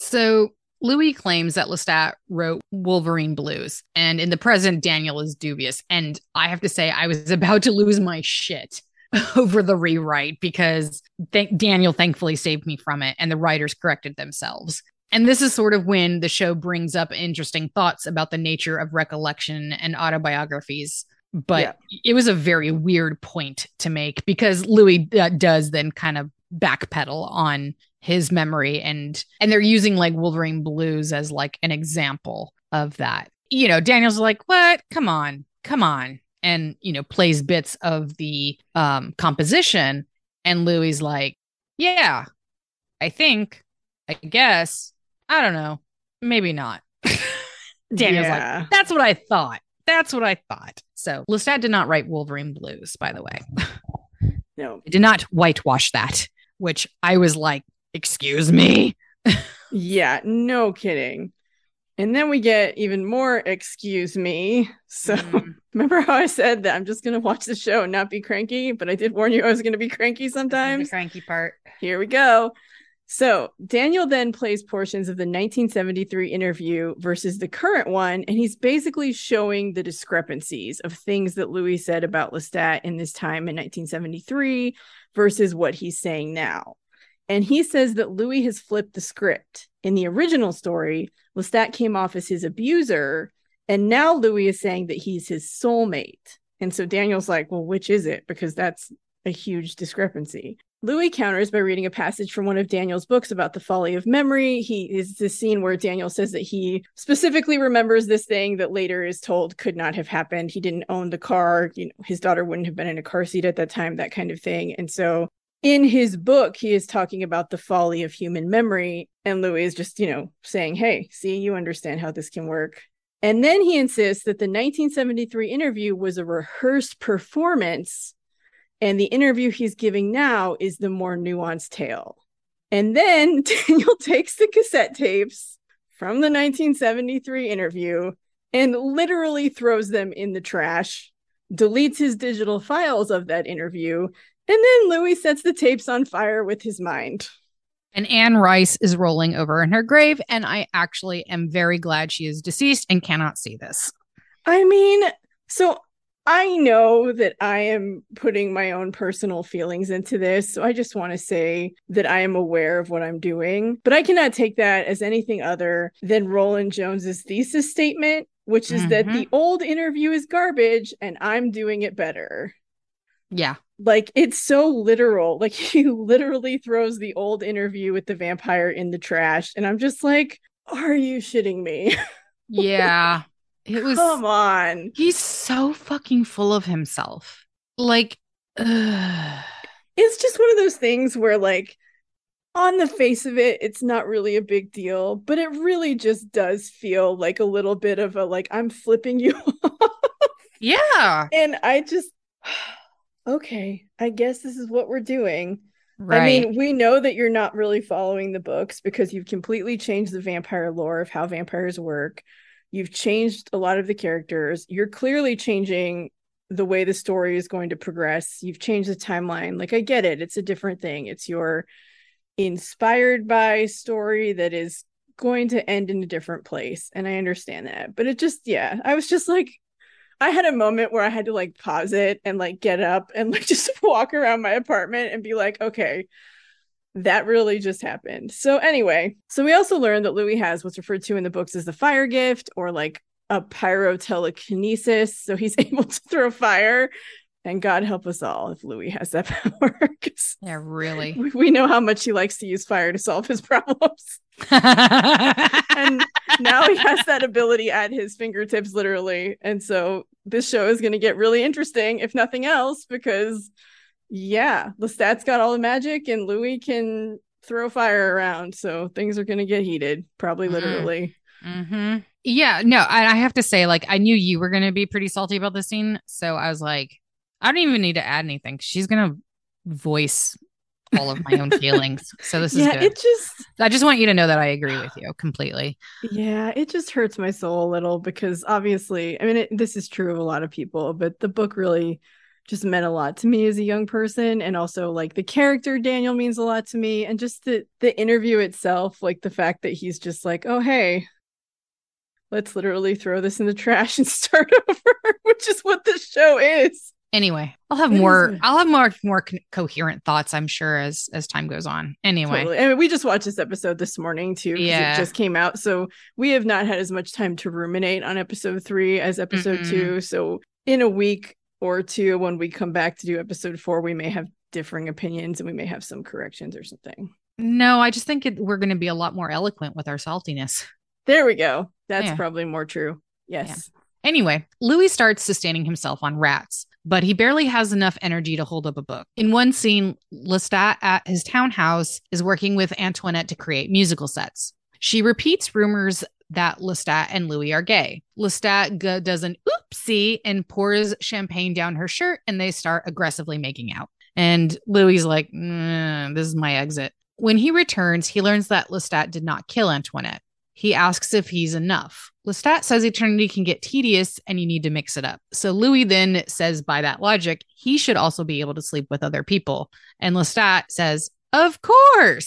So Louis claims that Lestat wrote Wolverine Blues, and in the present, Daniel is dubious. And I have to say, I was about to lose my shit over the rewrite, because th- Daniel thankfully saved me from it, and the writers corrected themselves. And this is sort of when the show brings up interesting thoughts about the nature of recollection and autobiographies. But Yeah. it was a very weird point to make, because Louis uh, does then kind of backpedal on his memory, and and they're using like Wolverine Blues as like an example of that. You know, Daniel's like, what? Come on, come on. And, you know, plays bits of the um, composition. And Louis like, yeah, I think, I guess, I don't know, maybe not. Daniel's Yeah. like, that's what I thought. That's what I thought. So Lestat did not write Wolverine Blues, by the way. No. It did not whitewash that, which I was like, excuse me. Yeah, no kidding. And then we get even more excuse me. So Mm. remember how I said that I'm just going to watch the show and not be cranky? But I did warn you I was going to be cranky This is sometimes. the cranky part. Here we go. So Daniel then plays portions of the nineteen seventy-three interview versus the current one, and he's basically showing the discrepancies of things that Louis said about Lestat in this time in nineteen seventy-three versus what he's saying now. And he says that Louis has flipped the script. In the original story, Lestat came off as his abuser, and now Louis is saying that he's his soulmate. And so Daniel's like, well, which is it? Because that's a huge discrepancy. Louis counters by reading a passage from one of Daniel's books about the folly of memory. He is this scene where Daniel says that he specifically remembers this thing that later is told could not have happened. He didn't own the car. You know, his daughter wouldn't have been in a car seat at that time, that kind of thing. And so in his book, he is talking about the folly of human memory. And Louis is just, you know, saying, hey, see, you understand how this can work. And then he insists that the nineteen seventy-three interview was a rehearsed performance, and the interview he's giving now is the more nuanced tale. And then Daniel takes the cassette tapes from the nineteen seventy-three interview and literally throws them in the trash, deletes his digital files of that interview, and then Louis sets the tapes on fire with his mind. And Anne Rice is rolling over in her grave, and I actually am very glad she is deceased and cannot see this. I mean, so I know that I am putting my own personal feelings into this, so I just want to say that I am aware of what I'm doing, but I cannot take that as anything other than Roland Jones's thesis statement, which is mm-hmm. that the old interview is garbage and I'm doing it better. Yeah. Like, it's so literal. Like, he literally throws the old interview with the vampire in the trash. And I'm just like, are you shitting me? Yeah. It was. Come on. He's so fucking full of himself. Like, ugh. It's just one of those things where, like, on the face of it, it's not really a big deal. But it really just does feel like a little bit of a, like, I'm flipping you off. Yeah. And I just... okay, I guess this is what we're doing. Right. I mean, we know that you're not really following the books because you've completely changed the vampire lore of how vampires work. You've changed a lot of the characters. You're clearly changing the way the story is going to progress. You've changed the timeline. Like, I get it. It's a different thing. It's your inspired by story that is going to end in a different place. And I understand that. But it just, yeah, I was just like, I had a moment where I had to like pause it and like get up and like just walk around my apartment and be like, okay, that really just happened. So anyway, so we also learned that Louis has what's referred to in the books as the fire gift, or like a pyrotelekinesis. So he's able to throw fire, and God help us all if Louis has that power. Yeah, really. We, we know how much he likes to use fire to solve his problems. And now he has that ability at his fingertips, literally. And so this show is going to get really interesting, if nothing else, because, yeah, Lestat's got all the magic and Louis can throw fire around. So things are going to get heated, probably literally. Mm-hmm. Yeah, no, I, I have to say, like, I knew you were going to be pretty salty about this scene. So I was like, I don't even need to add anything. She's going to voice all of my own feelings. So this is yeah, good. It just, I just want you to know that I agree with you completely. Yeah, it just hurts my soul a little because obviously, I mean, it, this is true of a lot of people, but the book really just meant a lot to me as a young person. And also, like, the character Daniel means a lot to me. And just the, the interview itself, like the fact that he's just like, oh, hey, let's literally throw this in the trash and start over, which is what this show is. Anyway, I'll have more. I'll have more more co- coherent thoughts, I'm sure, as as time goes on. Anyway, totally. I mean, we just watched this episode this morning too, because yeah. it just came out, so we have not had as much time to ruminate on episode three as episode mm-hmm. two. So in a week or two, when we come back to do episode four, we may have differing opinions and we may have some corrections or something. No, I just think it, we're going to be a lot more eloquent with our saltiness. There we go. That's yeah. probably more true. Yes. Yeah. Anyway, Louis starts sustaining himself on rats, but he barely has enough energy to hold up a book. In one scene, Lestat at his townhouse is working with Antoinette to create musical sets. She repeats rumors that Lestat and Louis are gay. Lestat g- does an oopsie and pours champagne down her shirt, and they start aggressively making out. And Louis is like, mm, this is my exit. When he returns, he learns that Lestat did not kill Antoinette. He asks if he's enough. Lestat says eternity can get tedious and you need to mix it up. So Louis then says, by that logic, he should also be able to sleep with other people. And Lestat says, of course.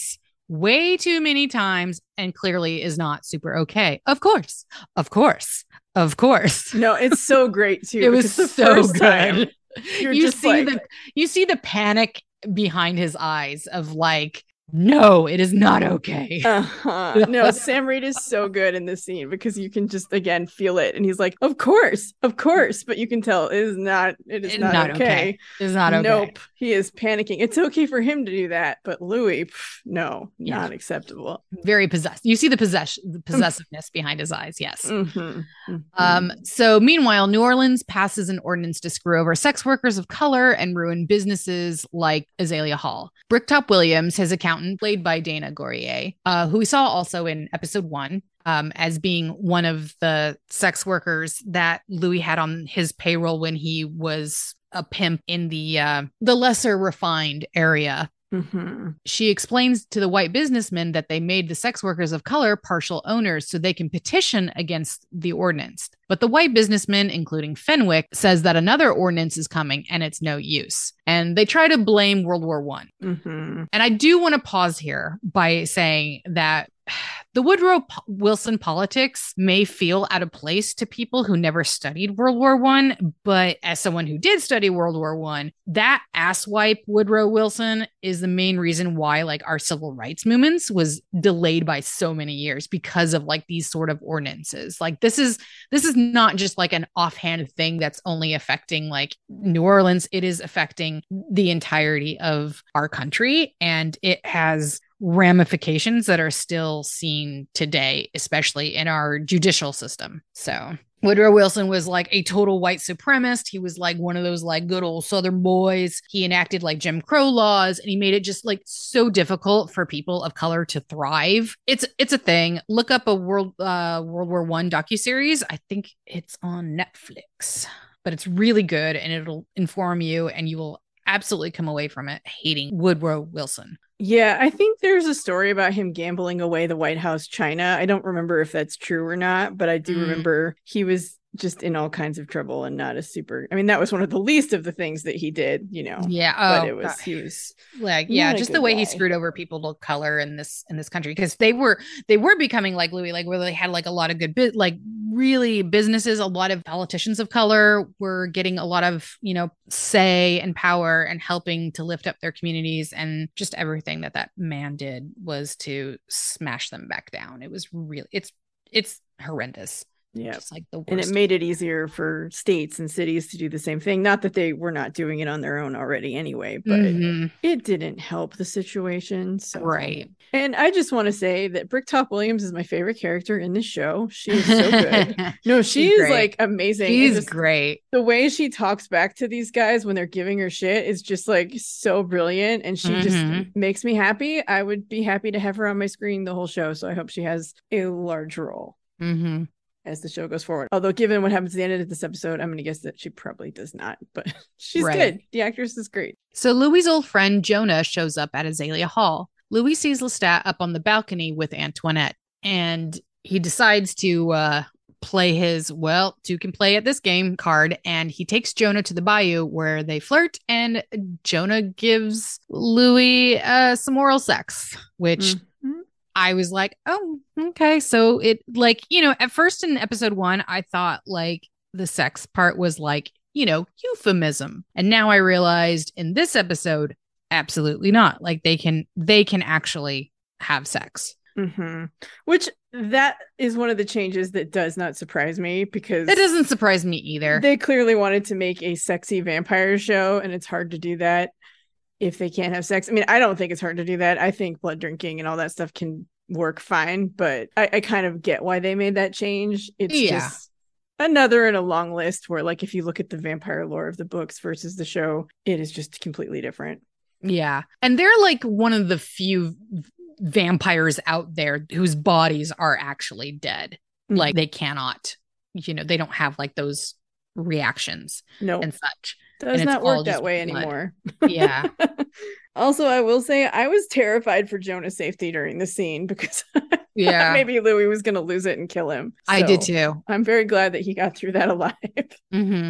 way too many times and clearly is not super okay. Of course. Of course. Of course. No, it's so great too. It was because the so first good. time, you're you just see like, the you see the panic behind his eyes of like, no, it is not okay. Uh-huh. No, Sam Reed is so good in this scene because you can just again feel it, and he's like, "Of course, of course," but you can tell it is not. It is not, Not okay. okay. It's not okay. Nope, he is panicking. It's okay for him to do that, but Louis, pff, no, Yeah. not acceptable. Very possessed. You see the possess the possessiveness behind his eyes. Yes. Mm-hmm. Mm-hmm. Um, so meanwhile, New Orleans passes an ordinance to screw over sex workers of color and ruin businesses like Azalea Hall. Bricktop Williams, his accountant, played by Dana Gourier, uh, who we saw also in episode one, um, as being one of the sex workers that Louis had on his payroll when he was a pimp in the uh, the lesser refined area. Mm-hmm. She explains to the white businessmen that they made the sex workers of color partial owners so they can petition against the ordinance. But the white businessman, including Fenwick, says that another ordinance is coming and it's no use. And they try to blame World War One. Mm-hmm. And I do want to pause here by saying that the Woodrow P- Wilson politics may feel out of place to people who never studied World War One, but as someone who did study World War One, that asswipe Woodrow Wilson is the main reason why like our civil rights movements was delayed by so many years because of like these sort of ordinances. Like this is this is not just like an offhand thing that's only affecting like New Orleans. It is affecting the entirety of our country, and it has ramifications that are still seen today, especially in our judicial system. So Woodrow Wilson was like a total white supremacist. He was like one of those like good old Southern boys. He enacted like Jim Crow laws, and he made it just like so difficult for people of color to thrive. It's it's a thing. Look up a world uh, World War One docuseries. I think it's on Netflix, but it's really good, and it'll inform you, and you will absolutely come away from it hating Woodrow Wilson. Yeah, I think there's a story about him gambling away the White House china. I don't remember if that's true or not, but I do Mm. remember he was just in all kinds of trouble and not a super. I mean, that was one of the least of the things that he did, you know. Yeah, but oh, it was God. he was like yeah, not a just good the way he guy. screwed over people of color in this in this country, because they were they were becoming like Louis, like where they had like a lot of good bit like really businesses. A lot of politicians of color were getting a lot of, you know, say and power and helping to lift up their communities, and just everything that that man did was to smash them back down. It was really it's it's horrendous. Yeah. Just like the worst. And it made it easier for states and cities to do the same thing. Not that they were not doing it on their own already anyway, but Mhm. it didn't help the situation. So Right. And I just want to say that Bricktop Williams is my favorite character in this show. She is so good. No, she She's is great. like amazing. And She's just great. the way she talks back to these guys when they're giving her shit is just like so brilliant. And she Mhm. just makes me happy. I would be happy to have her on my screen the whole show. So I hope she has a large role Mm-hmm. as the show goes forward. Although given what happens at the end of this episode, I'm going to guess that she probably does not, but she's Right. good. The actress is great. So Louis' old friend Jonah shows up at Azalea Hall. Louis sees Lestat up on the balcony with Antoinette, and he decides to uh, play his, well, two can play at this game card, and he takes Jonah to the bayou where they flirt, and Jonah gives Louis uh, some oral sex, which Mhm. I was like, oh, okay. So it like, you know, at first in episode one, I thought like the sex part was like, you know, euphemism. And now I realized in this episode, absolutely not. Like they can, they can actually have sex. Mm-hmm. Which that is one of the changes that does not surprise me because That doesn't surprise me either. they clearly wanted to make a sexy vampire show, and it's hard to do that if they can't have sex. I mean, I don't think it's hard to do that. I think blood drinking and all that stuff can work fine, but I, I kind of get why they made that change. It's Yeah. just another in a long list where, like, if you look at the vampire lore of the books versus the show, it is just completely different. Yeah. And they're like one of the few vampires out there whose bodies are actually dead. Mhm. Like they cannot, you know, they don't have like those reactions No, and such. does it's not all work just that way blood. anymore. Yeah. Also, I will say I was terrified for Jonah's safety during the scene because Yeah. maybe Louis was going to lose it and kill him. I did So too. I'm very glad that he got through that alive. Mm-hmm.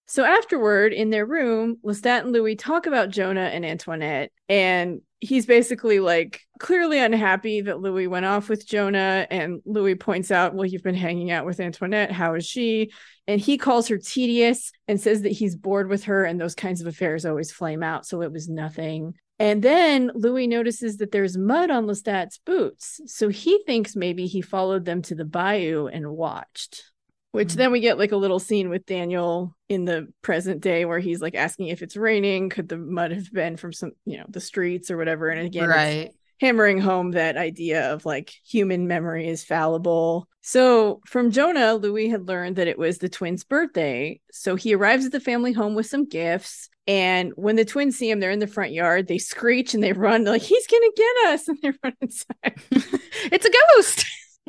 So afterward, in their room, Lestat and Louis talk about Jonah and Antoinette, and he's basically like clearly unhappy that Louis went off with Jonah, and Louis points out, well, you've been hanging out with Antoinette. How is she? And he calls her tedious and says that he's bored with her, and those kinds of affairs always flame out, so it was nothing. And then Louis notices that there's mud on Lestat's boots, so he thinks maybe he followed them to the bayou and watched. Which then we get like a little scene with Daniel in the present day where he's like asking if it's raining. Could the mud have been from some, you know, the streets or whatever? And again, right. It's hammering home that idea of like human memory is fallible. So from Jonah, Louis had learned that it was the twins' birthday. So he arrives at the family home with some gifts. And when the twins see him, they're in the front yard. They screech and they run like, he's going to get us. And they run inside. It's a ghost.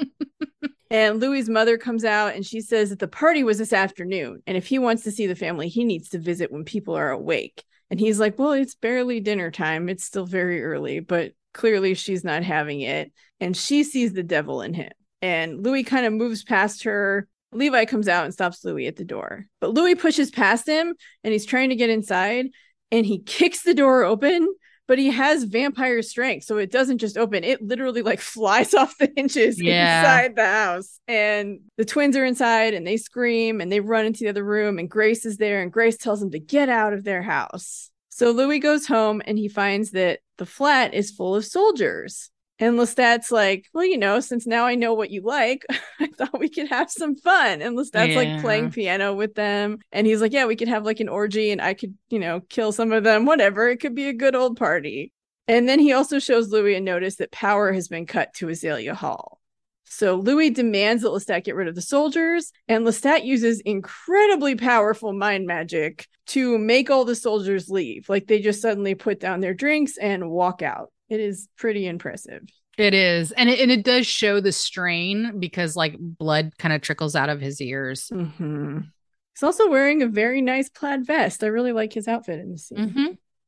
And Louis's mother comes out and she says that the party was this afternoon. And if he wants to see the family, he needs to visit when people are awake. And he's like, well, it's barely dinner time. It's still very early, but clearly she's not having it. And she sees the devil in him. And Louis kind of moves past her. Levi comes out and stops Louis at the door. But Louis pushes past him and he's trying to get inside and he kicks the door open. But he has vampire strength, so it doesn't just open. It literally like flies off the hinges yeah. inside the house. And the twins are inside and they scream and they run into the other room and Grace is there and Grace tells them to get out of their house. So Louis goes home and he finds that the flat is full of soldiers. And Lestat's like, well, you know, since now I know what you like, I thought we could have some fun. And Lestat's yeah. like playing piano with them. And he's like, yeah, we could have like an orgy and I could, you know, kill some of them, whatever. It could be a good old party. And then he also shows Louis a notice that power has been cut to Azalea Hall. So Louis demands that Lestat get rid of the soldiers. And Lestat uses incredibly powerful mind magic to make all the soldiers leave. Like they just suddenly put down their drinks and walk out. It is pretty impressive. It is. And it, and it does show the strain because like blood kind of trickles out of his ears. Mm-hmm. He's also wearing a very nice plaid vest. I really like his outfit in this scene. Mm-hmm.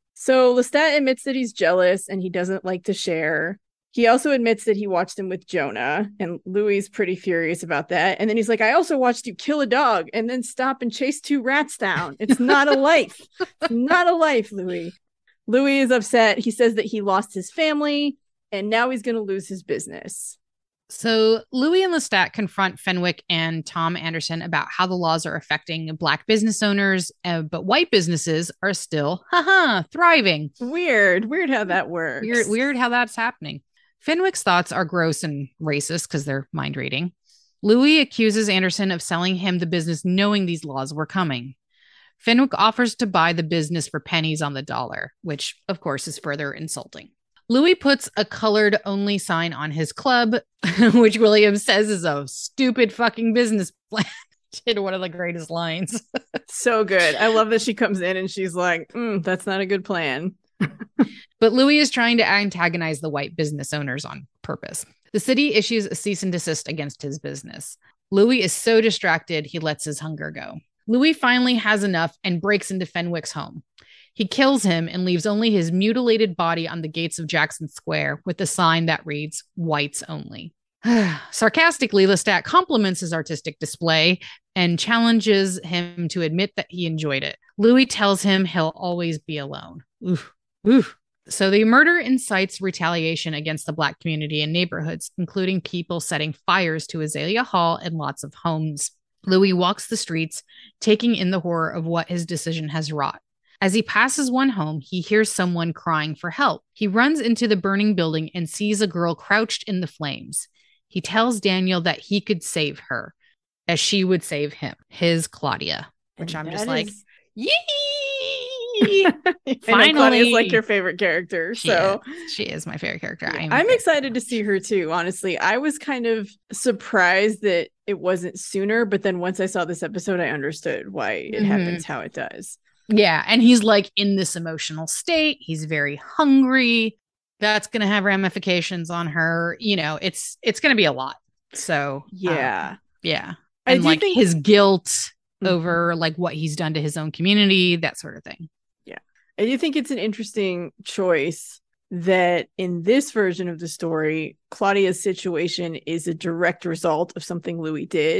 So Lestat admits that he's jealous and he doesn't like to share. He also admits that he watched him with Jonah, and Louis is pretty furious about that. And then he's like, I also watched you kill a dog and then stop and chase two rats down. It's not a life. It's not a life, Louis. Louis is upset. He says that he lost his family and now he's going to lose his business. So Louis and Lestat confront Fenwick and Tom Anderson about how the laws are affecting Black business owners, uh, but white businesses are still, haha, thriving. Weird. Weird how that works. Weird, weird how that's happening. Fenwick's thoughts are gross and racist because they're mind reading. Louis accuses Anderson of selling him the business knowing these laws were coming. Fenwick offers to buy the business for pennies on the dollar, which, of course, is further insulting. Louis puts a colored only sign on his club, which Williams says is a stupid fucking business plan. One of the greatest lines. So good. I love that she comes in and she's like, mm, that's not a good plan. But Louis is trying to antagonize the white business owners on purpose. The city issues a cease and desist against his business. Louis is so distracted, he lets his hunger go. Louis finally has enough and breaks into Fenwick's home. He kills him and leaves only his mutilated body on the gates of Jackson Square with a sign that reads, whites only. Sarcastically, Lestat compliments his artistic display and challenges him to admit that he enjoyed it. Louis tells him he'll always be alone. Oof, oof. So the murder incites retaliation against the Black community and neighborhoods, including people setting fires to Azalea Hall and lots of homes. Louis walks the streets, taking in the horror of what his decision has wrought. As he passes one home, he hears someone crying for help. He runs into the burning building and sees a girl crouched in the flames. He tells Daniel that he could save her, as she would save him, his Claudia, which and I'm just is... like, yee! Finally, Claudia's like your favorite character. She so is. She is my favorite character. Yeah, I'm, I'm excited to see her too. Honestly, I was kind of surprised that it wasn't sooner, but then once I saw this episode, I understood why it mm-hmm. happens how it does. Yeah, and he's like in this emotional state. He's very hungry. That's going to have ramifications on her. You know, it's it's going to be a lot. So yeah, um, yeah, and like think- his guilt mm-hmm. over like what he's done to his own community, that sort of thing. Yeah, I do think it's an interesting choice that in this version of the story, Claudia's situation is a direct result of something Louis did.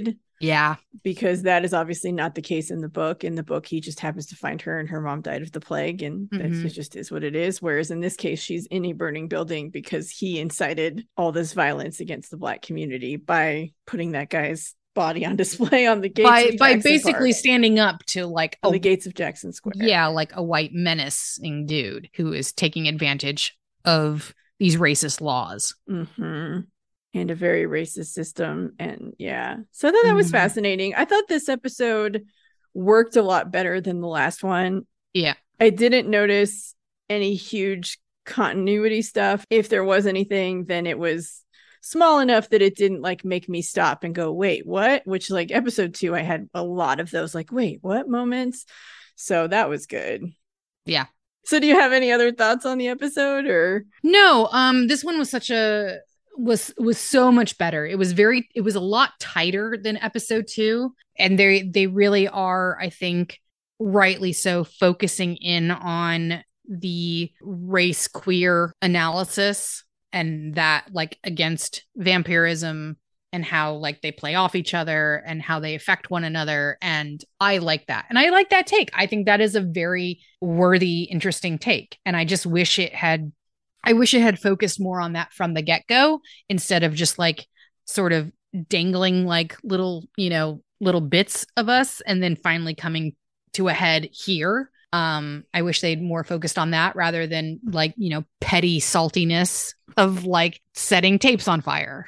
Yeah. Because that is obviously not the case in the book. In the book, he just happens to find her and her mom died of the plague, and mm-hmm. that just is what it is. Whereas in this case, she's in a burning building because he incited all this violence against the Black community by putting that guy's body on display on the gates by of by Jackson basically Park. standing up to like on a, the gates of Jackson Square. Yeah, like a white menacing dude who is taking advantage of these racist laws. Mm-hmm. And a very racist system. And yeah, so I thought that was mm-hmm. fascinating. I thought this episode worked a lot better than the last one. Yeah. I didn't notice any huge continuity stuff. If there was anything, then it was small enough that it didn't like make me stop and go, wait, what? Which like episode two, I had a lot of those like, wait, what moments? So that was good. Yeah. So do you have any other thoughts on the episode or? No, um, this one was such a, was, was so much better. It was very, it was a lot tighter than episode two. And they, they really are, I think, rightly so, focusing in on the race queer analysis and that like against vampirism and how like they play off each other and how they affect one another. And I like that. And I like that take. I think that is a very worthy, interesting take. And I just wish it had, I wish it had focused more on that from the get-go instead of just like sort of dangling like little, you know, little bits of us and then finally coming to a head here. Um, I wish they'd more focused on that rather than like, you know, petty saltiness of like setting tapes on fire.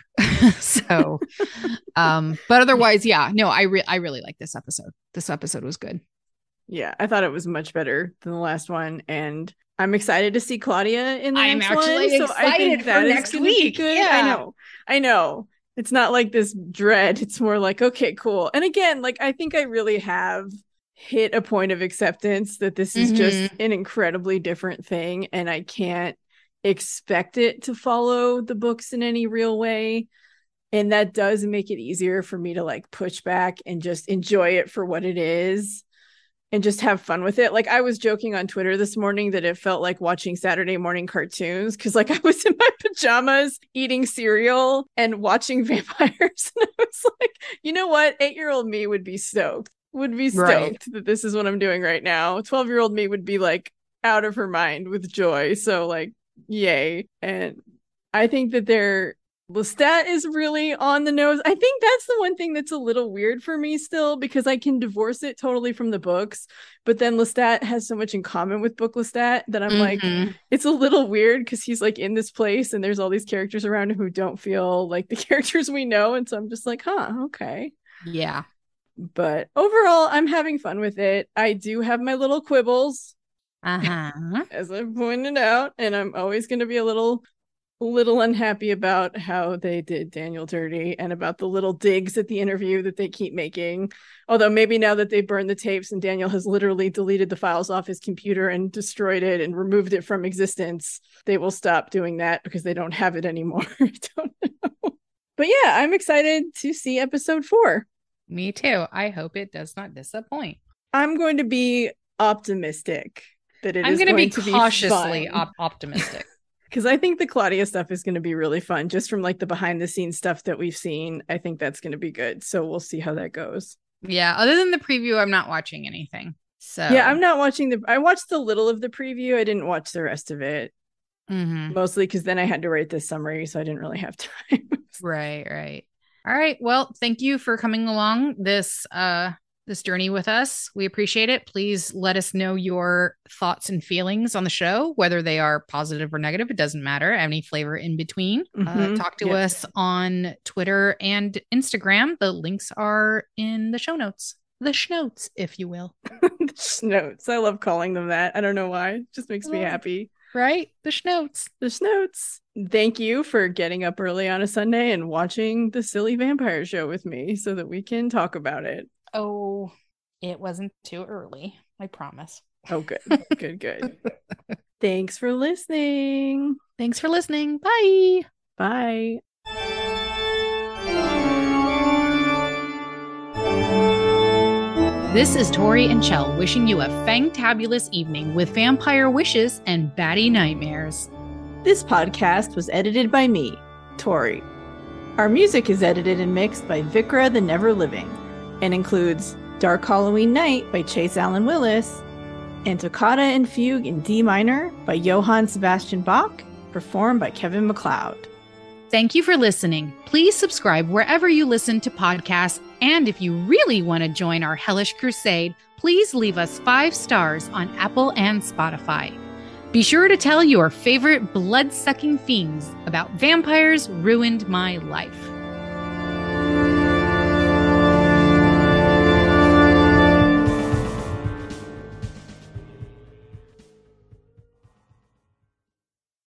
so, um, but otherwise, yeah, no, I re- I really like this episode. This episode was good. Yeah, I thought it was much better than the last one. And I'm excited to see Claudia in the I'm next actually one. So I think that for is next gonna week. be good. Yeah. I know. I know. It's not like this dread. It's more like, okay, cool. And again, like, I think I really have hit a point of acceptance that this is mm-hmm. just an incredibly different thing. And I can't expect it to follow the books in any real way. And that does make it easier for me to like push back and just enjoy it for what it is and just have fun with it. Like I was joking on Twitter this morning that it felt like watching Saturday morning cartoons because like I was in my pajamas eating cereal and watching vampires. And I was like, you know what? Eight-year-old me would be stoked. Would be stoked right. that this is what I'm doing right now. twelve-year-old me would be like out of her mind with joy. So like, yay. And I think that they're Lestat is really on the nose. I think that's the one thing that's a little weird for me still because I can divorce it totally from the books. But then Lestat has so much in common with book Lestat that I'm mm-hmm. like, it's a little weird because he's like in this place and there's all these characters around him who don't feel like the characters we know. And so I'm just like, huh, okay. Yeah. But overall, I'm having fun with it. I do have my little quibbles, uh-huh. as I pointed out, and I'm always going to be a little, little unhappy about how they did Daniel dirty and about the little digs at the interview that they keep making. Although maybe now that they burned the tapes and Daniel has literally deleted the files off his computer and destroyed it and removed it from existence, they will stop doing that because they don't have it anymore. I don't know. But yeah, I'm excited to see episode four. Me too. I hope it does not disappoint. I'm going to be optimistic that it I'm is gonna going be to be cautiously op- optimistic. Because I think the Claudia stuff is going to be really fun. Just from like the behind the scenes stuff that we've seen, I think that's going to be good. So we'll see how that goes. Yeah. Other than the preview, I'm not watching anything. So yeah, I'm not watching the. I watched a little of the preview. I didn't watch the rest of it. Mm-hmm. Mostly because then I had to write this summary, so I didn't really have time. Right. Right. All right. Well, thank you for coming along this uh this journey with us. We appreciate it. Please let us know your thoughts and feelings on the show, whether they are positive or negative. It doesn't matter. Any flavor in between. Mm-hmm. Uh, talk to yep. us on Twitter and Instagram. The links are in the show notes. The schnotes, if you will. The schnotes. I love calling them that. I don't know why. It just makes me oh, happy. Right? The schnotes. The schnotes. Thank you for getting up early on a Sunday and watching the silly vampire show with me so that we can talk about it. Oh, it wasn't too early. I promise. Oh, good. Good, good. Thanks for listening. Thanks for listening. Bye. Bye. This is Tori and Chell wishing you a fangtabulous evening with vampire wishes and batty nightmares. This podcast was edited by me, Tori. Our music is edited and mixed by Vikra the Never Living. and includes Dark Halloween Night by Chase Allen Willis and Toccata and Fugue in D minor by Johann Sebastian Bach, performed by Kevin MacLeod. Thank you for listening. Please subscribe wherever you listen to podcasts. And if you really want to join our hellish crusade, please leave us five stars on Apple and Spotify. Be sure to tell your favorite blood-sucking fiends about vampires ruined my life.